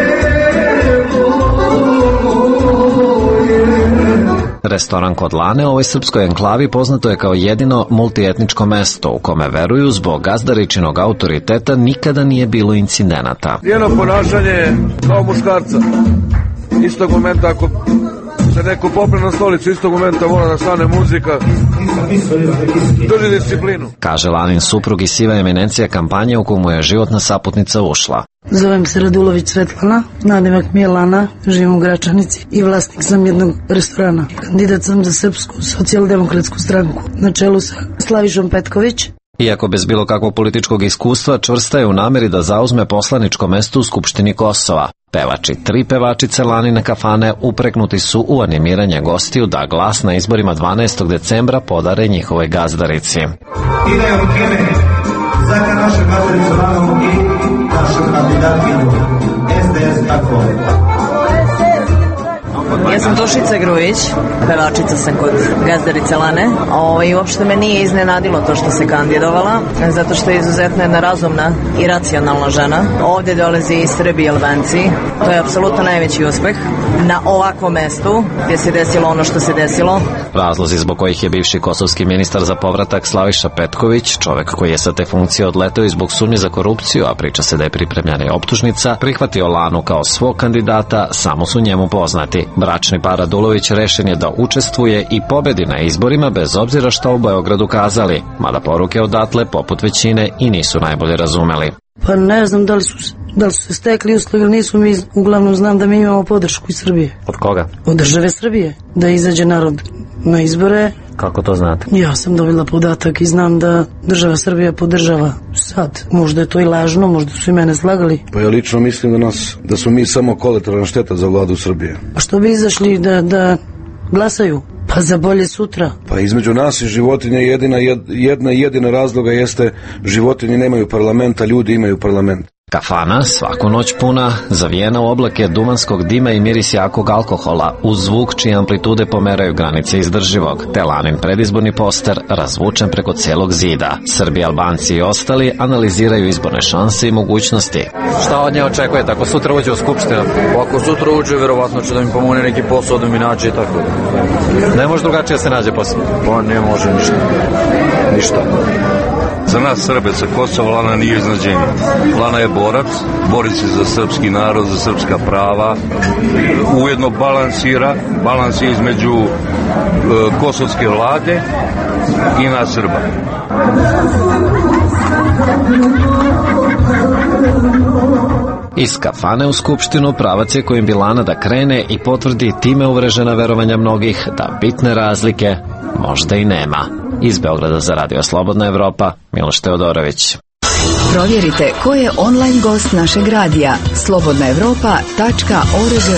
Restoran kod Lane u ovoj srpskoj enklavi poznato je kao jedino multietničko mesto u kome veruju zbog gazdaričinog autoriteta nikada nije bilo incidenata. Njeno ponašanje kao muškarca. Istog momenta ako se neko popne na stolicu, istog momenta mora da stane muzika. Drži disciplinu. Kaže Lanin suprug i siva eminencija kampanje u komu je životna saputnica ušla. Zovem se Radulović Svetlana, nadimak mi je Lana, živim u Gračanici i vlasnik sam jednog restorana. Kandidat sam za Srpsku socijaldemokratsku stranku na čelu sa Slavišom Petković. Iako bez bilo kakvog političkog iskustva, čvrsta je u nameri da zauzme poslaničko mesto u Skupštini Kosova. Pevači, tri pevačice Lanine kafane upregnuti su u animiranje gostiju da glas na izborima dvanaestog decembra podare njihovoj gazdarici. Ide od mene, zaka naše gazdarice Lanu i našu kandidatkinju S D S tako. Ja sam Dušica Grujić, pevačica sam kod gazdarice Lane i uopšte me nije iznenadilo to što se kandidovala, zato što je izuzetno jedna razumna i racionalna žena. Ovdje dolazi i Srbi i Albanci, to je apsolutno najveći uspeh na ovakvom mestu gdje se desilo ono što se desilo. Razlozi zbog kojih je bivši kosovski ministar za povratak Slaviša Petković, čovek koji je sa te funkcije odletao i zbog sumnje za korupciju, a priča se da je pripremljena i optužnica, prihvatio Lanu kao svog kandidata, samo su njemu poznati. Bračni par Radulović rešen je da učestvuje i pobedi na izborima bez obzira što u Beogradu kazali, mada poruke odatle poput većine i nisu najbolje razumeli. Pa ne znam da li su, da li su se stekli uslovi ili nisu, mi uglavnom znam da mi imamo podršku iz Srbije. Od koga? Od države Srbije, da izađe narod na izbore. Kako to znate? Ja sam dobila podatak i znam da država Srbija podržava. Sad, možda je to i lažno, možda su i mene slagali. Pa ja lično mislim da, nas, da smo mi samo kolateralna šteta za vladu Srbije. A što bi izašli da, da glasaju? Pa za bolje sutra. Pa između nas i životinja jedina, jedna jedina razloga jeste životinje nemaju parlamenta, ljudi imaju parlament. Kafana, svaku noć puna, zavijena u oblake duvanskog dima i miris jakog alkohola, uz zvuk čije amplitude pomeraju granice izdrživog, te Lanin predizborni poster razvučen preko celog zida. Srbi, Albanci i ostali analiziraju izborne šanse i mogućnosti. Šta od nje očekujete ako sutra uđe u skupštinu? Ako sutra uđe, verovatno će da mi pomogne neki posao da mi nađe i tako. Ne može drugačije se nađe posao? Pa ne može ništa. Ništa. Za nas Srbe sa Kosova Lana nije iznenađenje. Lana je borac, bori se za srpski narod, za srpska prava, ujedno balansira, balans je između e, kosovske vlade i nas Srba. Iz kafane u skupštinu pravac je kojim bi Lana da krene i potvrdi time uvrežena verovanja mnogih da bitne razlike možda i nema. Iz Beograda za Radio Slobodna Evropa, Miloš Teodorović. Provjerite ko je online gost našeg radija slobodna evropa tačka org.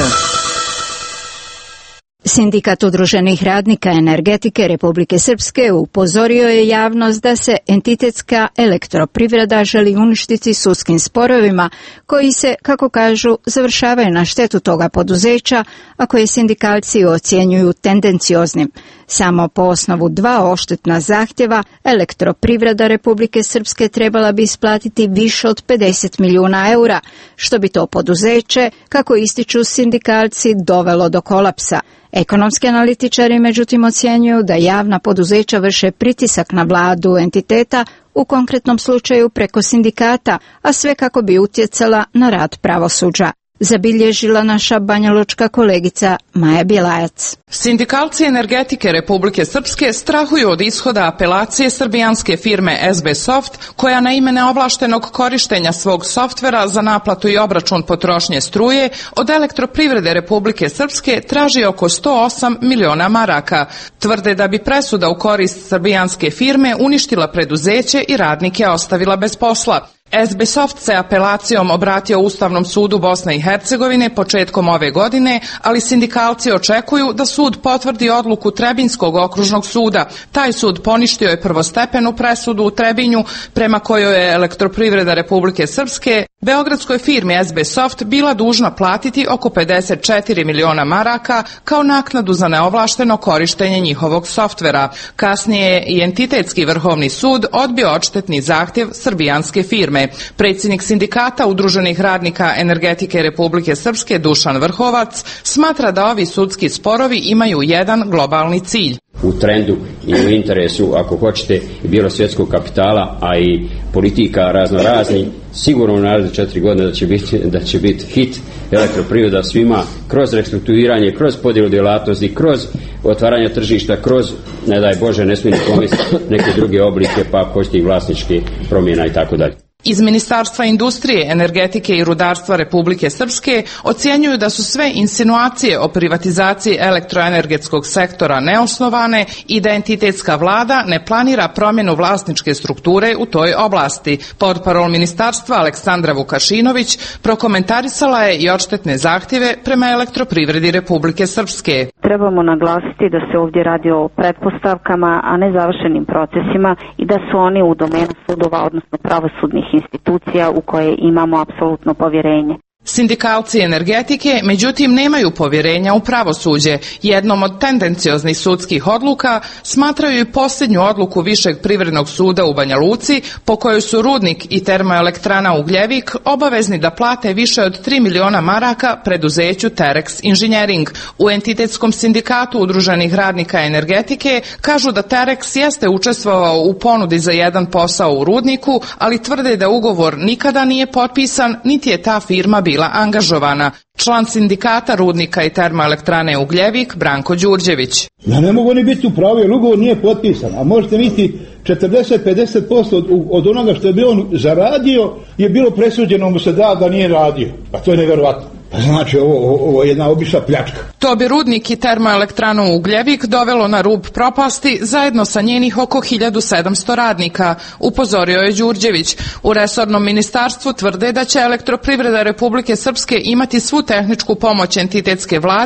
Sindikat udruženih radnika energetike Republike Srpske upozorio je javnost da se entitetska elektroprivreda želi uništiti sudskim sporovima koji se, kako kažu, završavaju na štetu toga poduzeća, a koje sindikalci ocjenjuju tendencioznim. Samo po osnovu dva oštetna zahtjeva elektroprivreda Republike Srpske trebala bi isplatiti više od pedeset milijuna eura, što bi to poduzeće, kako ističu sindikalci, dovelo do kolapsa. Ekonomski analitičari međutim ocjenjuju da javna poduzeća vrše pritisak na vladu entiteta, u konkretnom slučaju preko sindikata, a sve kako bi utjecala na rad pravosuđa. Zabilježila naša banjalučka kolegica Maja Bjelajac. Sindikalci energetike Republike Srpske strahuju od ishoda apelacije srbijanske firme S B Soft, koja na ime neovlaštenog korištenja svog softvera za naplatu i obračun potrošnje struje od elektroprivrede Republike Srpske traži oko sto osam miliona maraka. Tvrde da bi presuda u korist srbijanske firme uništila preduzeće i radnike ostavila bez posla. S B Soft se apelacijom obratio Ustavnom sudu Bosne i Hercegovine početkom ove godine, ali sindikalci očekuju da sud potvrdi odluku Trebinskog okružnog suda. Taj sud poništio je prvostepenu presudu u Trebinju, prema kojoj je elektroprivreda Republike Srpske beogradskoj firmi S B Soft bila dužna platiti oko pedeset četiri miliona maraka kao naknadu za neovlašteno korištenje njihovog softvera. Kasnije je i entitetski vrhovni sud odbio odštetni zahtjev srbijanske firme. Predsjednik sindikata udruženih radnika energetike Republike Srpske Dušan Vrhovac smatra da ovi sudski sporovi imaju jedan globalni cilj. U trendu i u interesu, ako hoćete, bilo svjetskog kapitala, a i politika razno razni, sigurno u naredne četiri godine da će biti, da će biti hit elektroprivreda svima kroz restrukturiranje, kroz podjelu djelatnosti, kroz otvaranje tržišta, kroz, ne daj Bože, ne smije pomisliti neke druge oblike, pa hoćete i vlasničke promjena i tako dalje. Iz Ministarstva industrije, energetike i rudarstva Republike Srpske ocjenjuju da su sve insinuacije o privatizaciji elektroenergetskog sektora neosnovane i da entitetska vlada ne planira promjenu vlasničke strukture u toj oblasti. Portparol ministarstva Aleksandra Vukašinović prokomentarisala je i odštetne zahtjeve prema elektroprivredi Republike Srpske. Trebamo naglasiti da se ovdje radi o pretpostavkama, a ne završenim procesima i da su oni u domenu sudova, odnosno pravosudnih institucija u koje imamo apsolutno povjerenje. Sindikalci energetike, međutim, nemaju povjerenja u pravosuđe. Jednom od tendencioznih sudskih odluka smatraju i posljednju odluku Višeg privrednog suda u Banja Luci, po kojoj su rudnik i termoelektrana Ugljevik obavezni da plate više od tri miliona maraka preduzeću Terex Engineering. U entitetskom sindikatu udruženih radnika energetike kažu da Terex jeste učestvovao u ponudi za jedan posao u rudniku, ali tvrde da ugovor nikada nije potpisan, niti je ta firma bila bila angažovana. Član sindikata rudnika i termoelektrane Ugljevik Branko Đurđević. Ja ne mogu ni biti u pravu jer ugovor nije potpisan, a možete misliti četrdeset do pedeset posto od, od onoga što je bio on zaradio je bilo presuđeno mu se da da nije radio. Pa to je nevjerovatno. Pa znači ovo, ovo je jedna obična pljačka. To bi rudnik i termoelektranu Ugljevik dovelo na rub propasti zajedno sa njenih oko hiljadu sedamsto radnika, upozorio je Đurđević. U resornom ministarstvu tvrde da će elektroprivreda Republike Srpske imati svu tehničku pomoć entitetske vlade,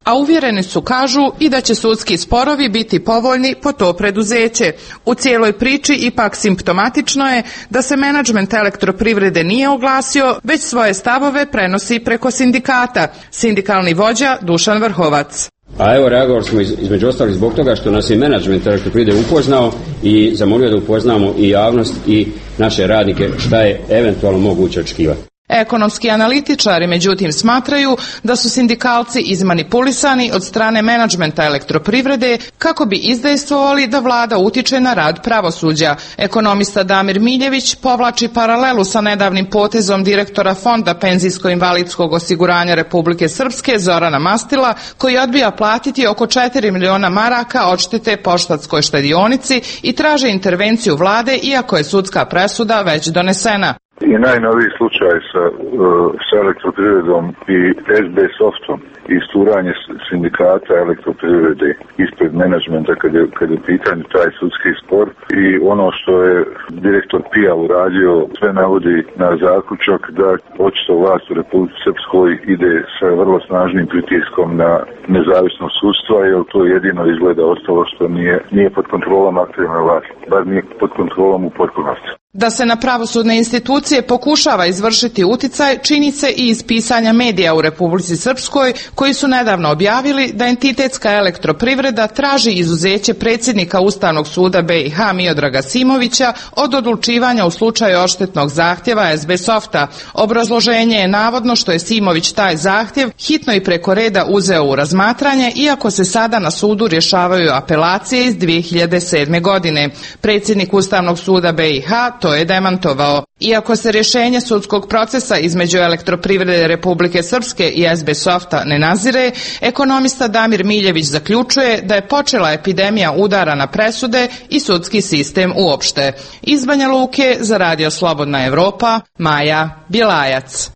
a uvjereni su, kažu, i da će sudski sporovi biti povoljni po to preduzeće. U cijeloj priči ipak simptomatično je da se menadžment elektroprivrede nije oglasio, već svoje stavove prenosi preko sindikata. Sindikalni vođa Dušan Vrhovac. A evo, reagovali smo iz, između ostalih zbog toga što nas je menadžment elektroprivrede upoznao i zamolio da upoznamo i javnost i naše radnike šta je eventualno moguće očekivati. Ekonomski analitičari, međutim, smatraju da su sindikalci izmanipulisani od strane menadžmenta elektroprivrede kako bi izdejstvovali da vlada utiče na rad pravosuđa. Ekonomista Damir Miljević povlači paralelu sa nedavnim potezom direktora Fonda penzijsko-invalidskog osiguranja Republike Srpske Zorana Mastila, koji odbija platiti oko četiri miliona maraka odštete Poštanskoj štedionici i traže intervenciju vlade, iako je sudska presuda već donesena. I najnoviji slučaj sa, sa elektroprivredom i S B Softom i isturanje sindikata elektroprivrede ispred menadžmenta kad je, kad je u pitanju taj sudski spor i ono što je direktor P I A uradio sve navodi na zaključak da očito vlast u Republici Srpskoj ide sa vrlo snažnim pritiskom na nezavisnost sudstva, jer to jedino izgleda ostalo što nije, nije pod kontrolom aktivne vlasti, bar nije pod kontrolom u potpunosti. Da se na pravosudne institucije pokušava izvršiti uticaj čini se i iz pisanja medija u Republici Srpskoj, koji su nedavno objavili da entitetska elektroprivreda traži izuzeće predsjednika Ustavnog suda B i H Miodraga Simovića od odlučivanja u slučaju odštetnog zahtjeva S B Softa. Obrazloženje je navodno što je Simović taj zahtjev hitno i preko reda uzeo u razmatranje, iako se sada na sudu rješavaju apelacije iz dvije hiljade sedme. godine. Predsjednik Ustavnog suda B i H to je demantovao. Iako se rješenje sudskog procesa između elektroprivrede Republike Srpske i S B Softa ne nazire, ekonomista Damir Miljević zaključuje da je počela epidemija udara na presude i sudski sistem uopšte. Iz Banja Luke za Radio Slobodna Evropa, Maja Bjelajac.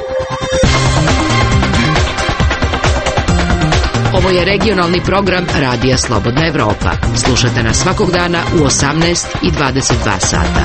Ovo je regionalni program Radija Slobodna Evropa. Slušajte nas svakog dana u osamnaest i dvadeset dva sata.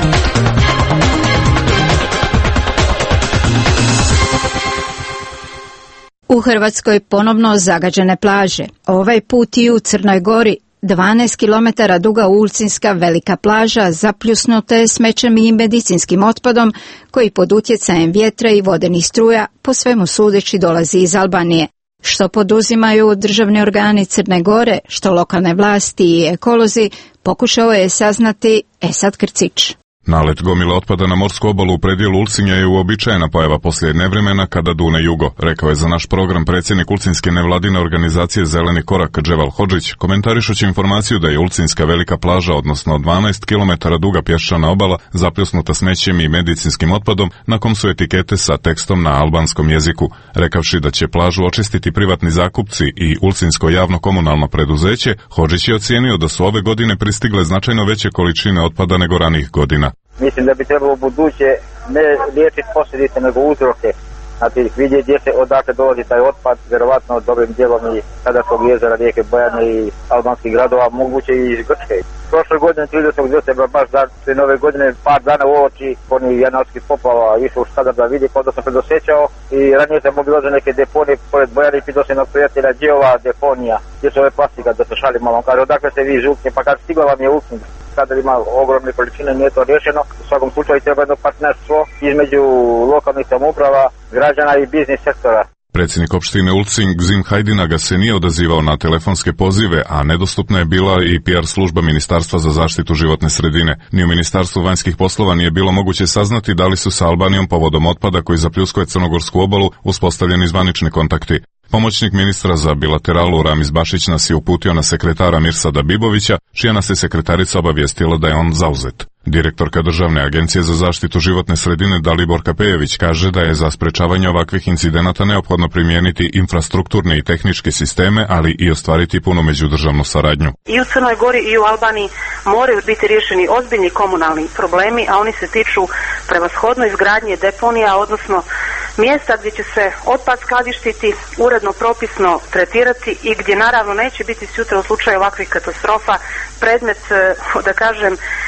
U Hrvatskoj ponovno zagađene plaže. Ovaj put i u Crnoj Gori. dvanaest kilometara duga Ulcinska velika plaža zapljusnuta je smećem i medicinskim otpadom koji pod utjecajem vjetra i vodenih struja po svemu sudeći dolazi iz Albanije. Što poduzimaju državni organi Crne Gore, što lokalne vlasti i ekolozi, pokušao je saznati Esad Krcić. Nalet gomile otpada na morsku obalu u predjelu Ulcinja je uobičajena pojava poslije nevremena kada dune jugo, rekao je za naš program predsjednik Ulcinske nevladine organizacije Zeleni korak Dževal Hodžić, komentarišući informaciju da je Ulcinska velika plaža, odnosno dvanaest kilometara duga pješčana obala, zapljusnuta smećem i medicinskim otpadom, na kom su etikete sa tekstom na albanskom jeziku. Rekavši da će plažu očistiti privatni zakupci i Ulcinsko javno komunalno preduzeće, Hodžić je ocijenio da su ove godine pristigle značajno veće količine otpada nego ranih godina. Mislim da bi trebalo u buduće ne liječiti posljedice nego uzroke. Znači vidjeti gdje se odakle dolazi taj otpad, vjerovatno dobrim dijelom i Kadarskog jezera, rijeke Bojane i albanskih gradova, moguće i iz Grčke. Prošle godine tridesetog decembra, baš za nove godine, par dana uoči, oni januarskih poplava išao u Skadar da vidi kod da sam predosjećao i ranije sam obilazio neke deponije pored Bojane i pitao se na prijatelja gdje je ova deponija, gdje su ove plastika, da se šalimo, on kaže odakle se vi žuknje, pa kad stigla vam je uknje. Sada ima ogromne količine, nije to rješeno. U svakom slučaju treba jedno partnerstvo između lokalnih samouprava, građana i biznis sektora. Predsjednik opštine Ulcin Gzim Hajdinaga se nije odazivao na telefonske pozive, a nedostupna je bila i P R služba Ministarstva za zaštitu životne sredine. Ni u Ministarstvu vanjskih poslova nije bilo moguće saznati da li su sa Albanijom povodom otpada koji zapljuskuje Crnogorsku obalu uspostavljeni zvanični kontakti. Pomoćnik ministra za bilateralu Ramiz Bašić nas je uputio na sekretara Mirsada Bibovića, čija nas je sekretarica obavijestila da je on zauzet. Direktorka Državne agencije za zaštitu životne sredine Dalibor Kapejević kaže da je za sprečavanje ovakvih incidenata neophodno primijeniti infrastrukturne i tehničke sisteme, ali i ostvariti punu međudržavnu saradnju. I u Crnoj Gori i u Albaniji moraju biti riješeni ozbiljni komunalni problemi, a oni se tiču prevashodno izgradnje deponija, odnosno mjesta gdje će se otpad skladištiti, uredno propisno tretirati i gdje naravno neće biti sutra u slučaju ovakvih katastrofa predmet, da kažem,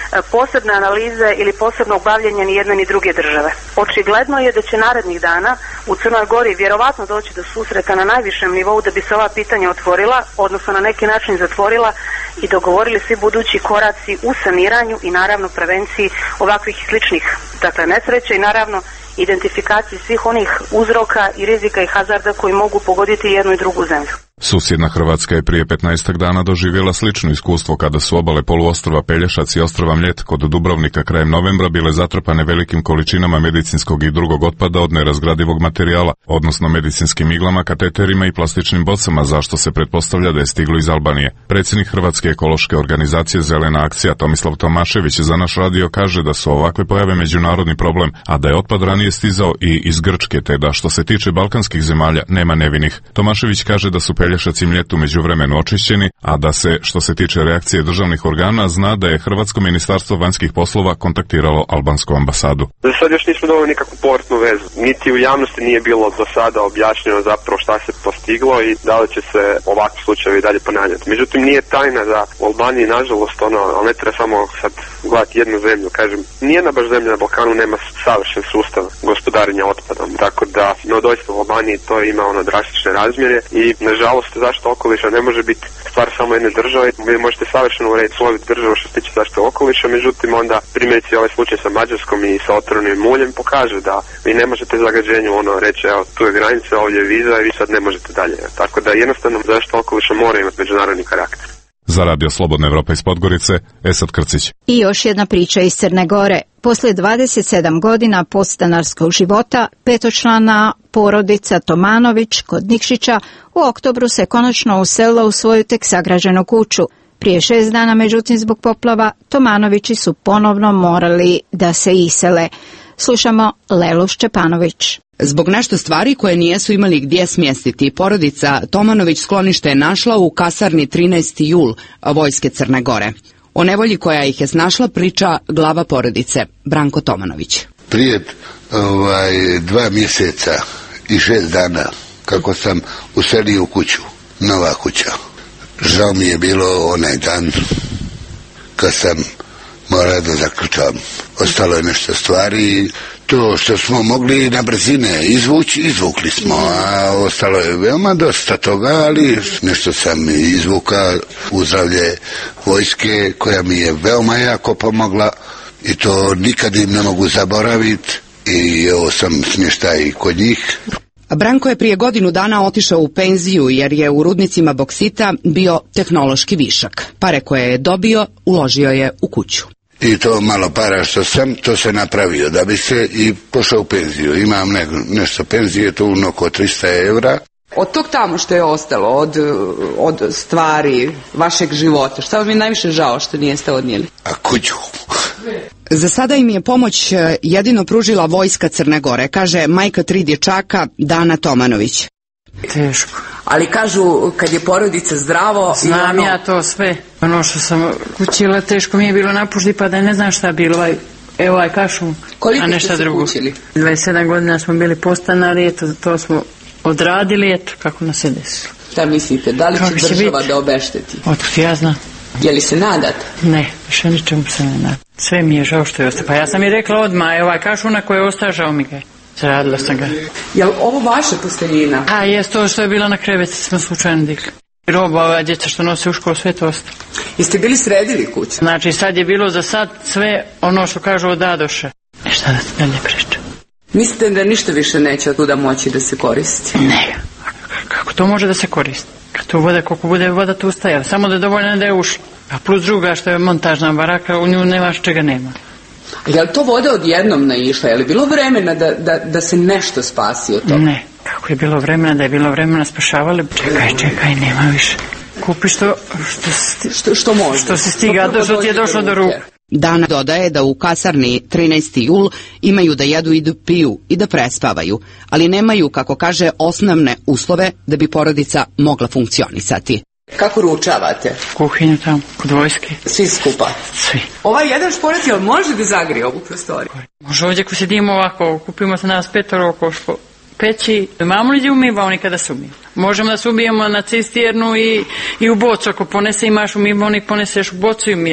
posebne analize ili posebnog bavljenja ni jedne ni druge države. Očigledno je da će narednih dana u Crnoj Gori vjerovatno doći do susreta na najvišem nivou da bi se ova pitanja otvorila, odnosno na neki način zatvorila i dogovorili svi budući koraci u saniranju i naravno prevenciji ovakvih sličnih, dakle, nesreća i naravno identifikaciji svih onih uzroka i rizika i hazarda koji mogu pogoditi jednu i drugu zemlju. Susjedna Hrvatska je prije petnaestak dana doživjela slično iskustvo kada su obale poluostrva Pelješac i ostrva Mljet kod Dubrovnika krajem novembra bile zatrpane velikim količinama medicinskog i drugog otpada od nerazgradivog materijala, odnosno medicinskim iglama, kateterima i plastičnim bocama, zašto se pretpostavlja da je stiglo iz Albanije. Predsjednik Hrvatske ekološke organizacije Zelena akcija Tomislav Tomašević za naš radio kaže da su ovakve pojave međunarodni problem, a da je otpad ranije stizao i iz Grčke, te da što se tiče balkanskih zemalja nema nevinih. Tomašević kaže da su Pelješac i Mljet u međuvremenu očišćeni, a da se, što se tiče reakcije državnih organa, zna da je Hrvatsko ministarstvo vanjskih poslova kontaktiralo albansku ambasadu. Za sad još nismo dobili nikakvu povratnu vezu. Niti u javnosti nije bilo do sada objašnjeno zapravo šta se postiglo i da li će se ovakvi slučajevi dalje ponavljati. Međutim, nije tajna da u Albaniji, nažalost, ono, ali ne treba samo sad gledati jednu zemlju, kažem, nijedna baš zemlja na Balkanu nema savršen sustav gospodarenja otpadom, tako da, no doista u Albaniji to ima ono drastične razmjere i nažalost zaštita okoliša ne može biti stvar samo jedne države. Vi možete savršeno urediti slovit državu što se tiče zaštite okoliša, međutim onda primjerice ovaj slučaj sa Mađarskom i sa otrovnim muljem pokaže da vi ne možete zagađenju ono reći evo tu je granica, ovdje je viza i vi sad ne možete dalje. Tako da jednostavno zaštita okoliša mora imati međunarodni karakter. Za Radio Slobodna Evropa iz Podgorice, Esad Krcić. I još jedna priča iz Crne Gore. Poslije dvadeset sedam godina podstanarskog života, petočlana porodica Tomanović kod Nikšića u oktobru se konačno uselila u svoju tek sagrađenu kuću. Prije šest dana, međutim, zbog poplava, Tomanovići su ponovno morali da se isele. Slušamo Lelu Šćepanović. Zbog nešto stvari koje nijesu imali gdje smjestiti, porodica Tomanović sklonište je našla u kasarni trinaesti jul Vojske Crne Gore. O nevolji koja ih je snašla priča glava porodice, Branko Tomanović. Prije ovaj, dva mjeseca i šest dana kako sam uselio u kuću, nova kuća. Žao mi je bilo onaj dan kad sam morao da zaključam. Ostalo je nešto stvari, to što smo mogli na brzine izvući, izvukli smo, a ostalo je veoma dosta toga, ali nešto sam izvuka u zdravlje vojske koja mi je veoma jako pomogla i to nikad im ne mogu zaboraviti i evo sam smještaj kod njih. Branko je prije godinu dana otišao u penziju jer je u rudnicima boksita bio tehnološki višak. Pare koje je dobio uložio je u kuću. I to malo para što sam, to se napravio da bi se i pošao u penziju. Imam ne, nešto penzije, to oko trista evra. Od tog tamo što je ostalo, od, od stvari vašeg života, šta vam je najviše žao što nijeste odnijeli? A kuću. Za sada im je pomoć jedino pružila Vojska Crne Gore, kaže majka tri dječaka Dana Tomanović. Teško. Ali kažu kad je porodica zdravo... Znam ono... ja to sve. Ono što sam kućila, teško mi je bilo napušti pa da ne znam šta je bilo. Ovaj, evo ovaj kašum, koliko a nešto ste drugo. Kućili? dvadeset sedam godina smo bili postanari, eto, to smo odradili, eto, kako nas se desilo. Šta mislite, da li će, će država biti? Da obešteti? Otkud ja znam. Je li se nadate? Ne, više ničemu se ne nadam. Sve mi je žao što je ostao. Pa ja sam i rekla odmah, je ovaj kašum na koji je ostao, žao mi ga. Zaradila sam ga. Je li ovo vaša posteljina? A, jes, to što je bilo na kreveti smo slučajno digli. Roba, ova djeca što nose u školu, sve to ostalo. Jeste bili sredili kuću? Znači, sad je bilo za sad sve ono što kažu od Adoša. E šta da ti dalje pričam? Mislite da ništa više neće od tuda moći da se koristi? Ne. Kako to može da se koristi? Kad tu voda, koliko bude voda tu stajala, samo da je dovoljno da je ušla. A plus druga što je montažna baraka, u nju nema čega nema. Je li to voda odjednom naišla? Je li bilo vremena da, da, da se nešto spasi od toga? Ne. Kako je bilo vremena, da je bilo vremena spasavali? Čekaj, čekaj, nema više. Kupi što, što, sti, što, što može. Što se stiga, što, što ti je došlo do ruke. Dana dodaje da u kasarni trinaesti jul imaju da jedu i da piju i da prespavaju, ali nemaju, kako kaže, osnovne uslove da bi porodica mogla funkcionisati. Kako ručavate? Kuhinju tamo, kod vojske. Svi skupa? Svi. Ovaj jedan šporac, jel može da zagrije ovu prostoriju? Može ovdje ko sedimo ovako, kupimo se nas petoro oko špo... peći. Imamo li gdje umivao kada se umije? Možemo da se umijemo na cisternu i, i u bocu. Ako ponese imaš umivao, poneseš u bocu i umiješ se.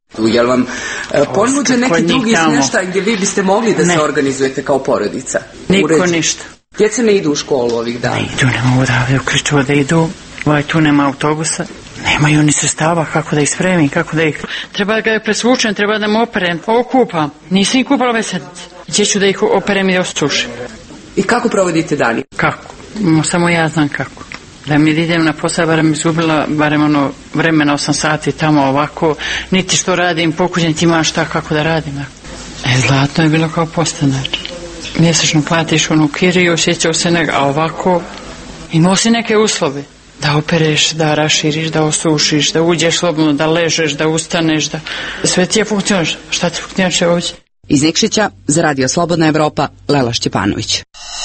Je li vam ponuđen neki drugi smještaj gdje vi biste mogli da ne. se organizujete kao porodica? Niko Uređen. ništa. Djeca ne idu u školu ovih dana? Ne idu, ne mogu da okreću da idu. Ovaj, tu nema autobusa. Nemaju ni sredstava kako da ih spremim, kako da ih... Treba da ga presvučem, treba da me operem, okupam. Nisam ih kupala ove sedmice. Gdje ću da ih operem i da osušim. I kako provodite dani? Kako? Samo ja znam kako. Da mi idem na posao, barem izgubila barem ono vremena osam sati tamo ovako, niti što radim, pokuđen ti ima šta kako da radim. E, zlatno je bilo kao postanar. Mjesečno platiš onu kiriju, osjećao se neka, a ovako imao si neke uslove. Da opereš, da raširiš, da osušiš, da uđeš slobodno, da ležeš, da ustaneš, da sve ti je funkcioniš. Šta ti funkcioniše ovdje? Iz Nikšića za Radio Slobodna Evropa, Lela Šćepanović.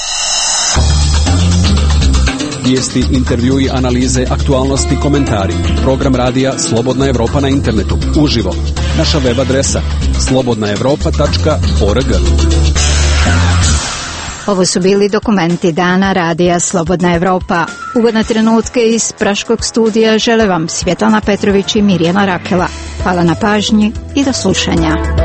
Vijesti, intervjui, analize, aktualnosti, komentari. Program radija Slobodna Evropa na internetu. Uživo. Naša web adresa slobodna evropa tačka org. Ovo su bili dokumenti dana radija Slobodna Evropa. Ugodne trenutke iz Praškog studija žele vam Svjetlana Petrović i Mirjana Rakela. Hvala na pažnji i do slušanja.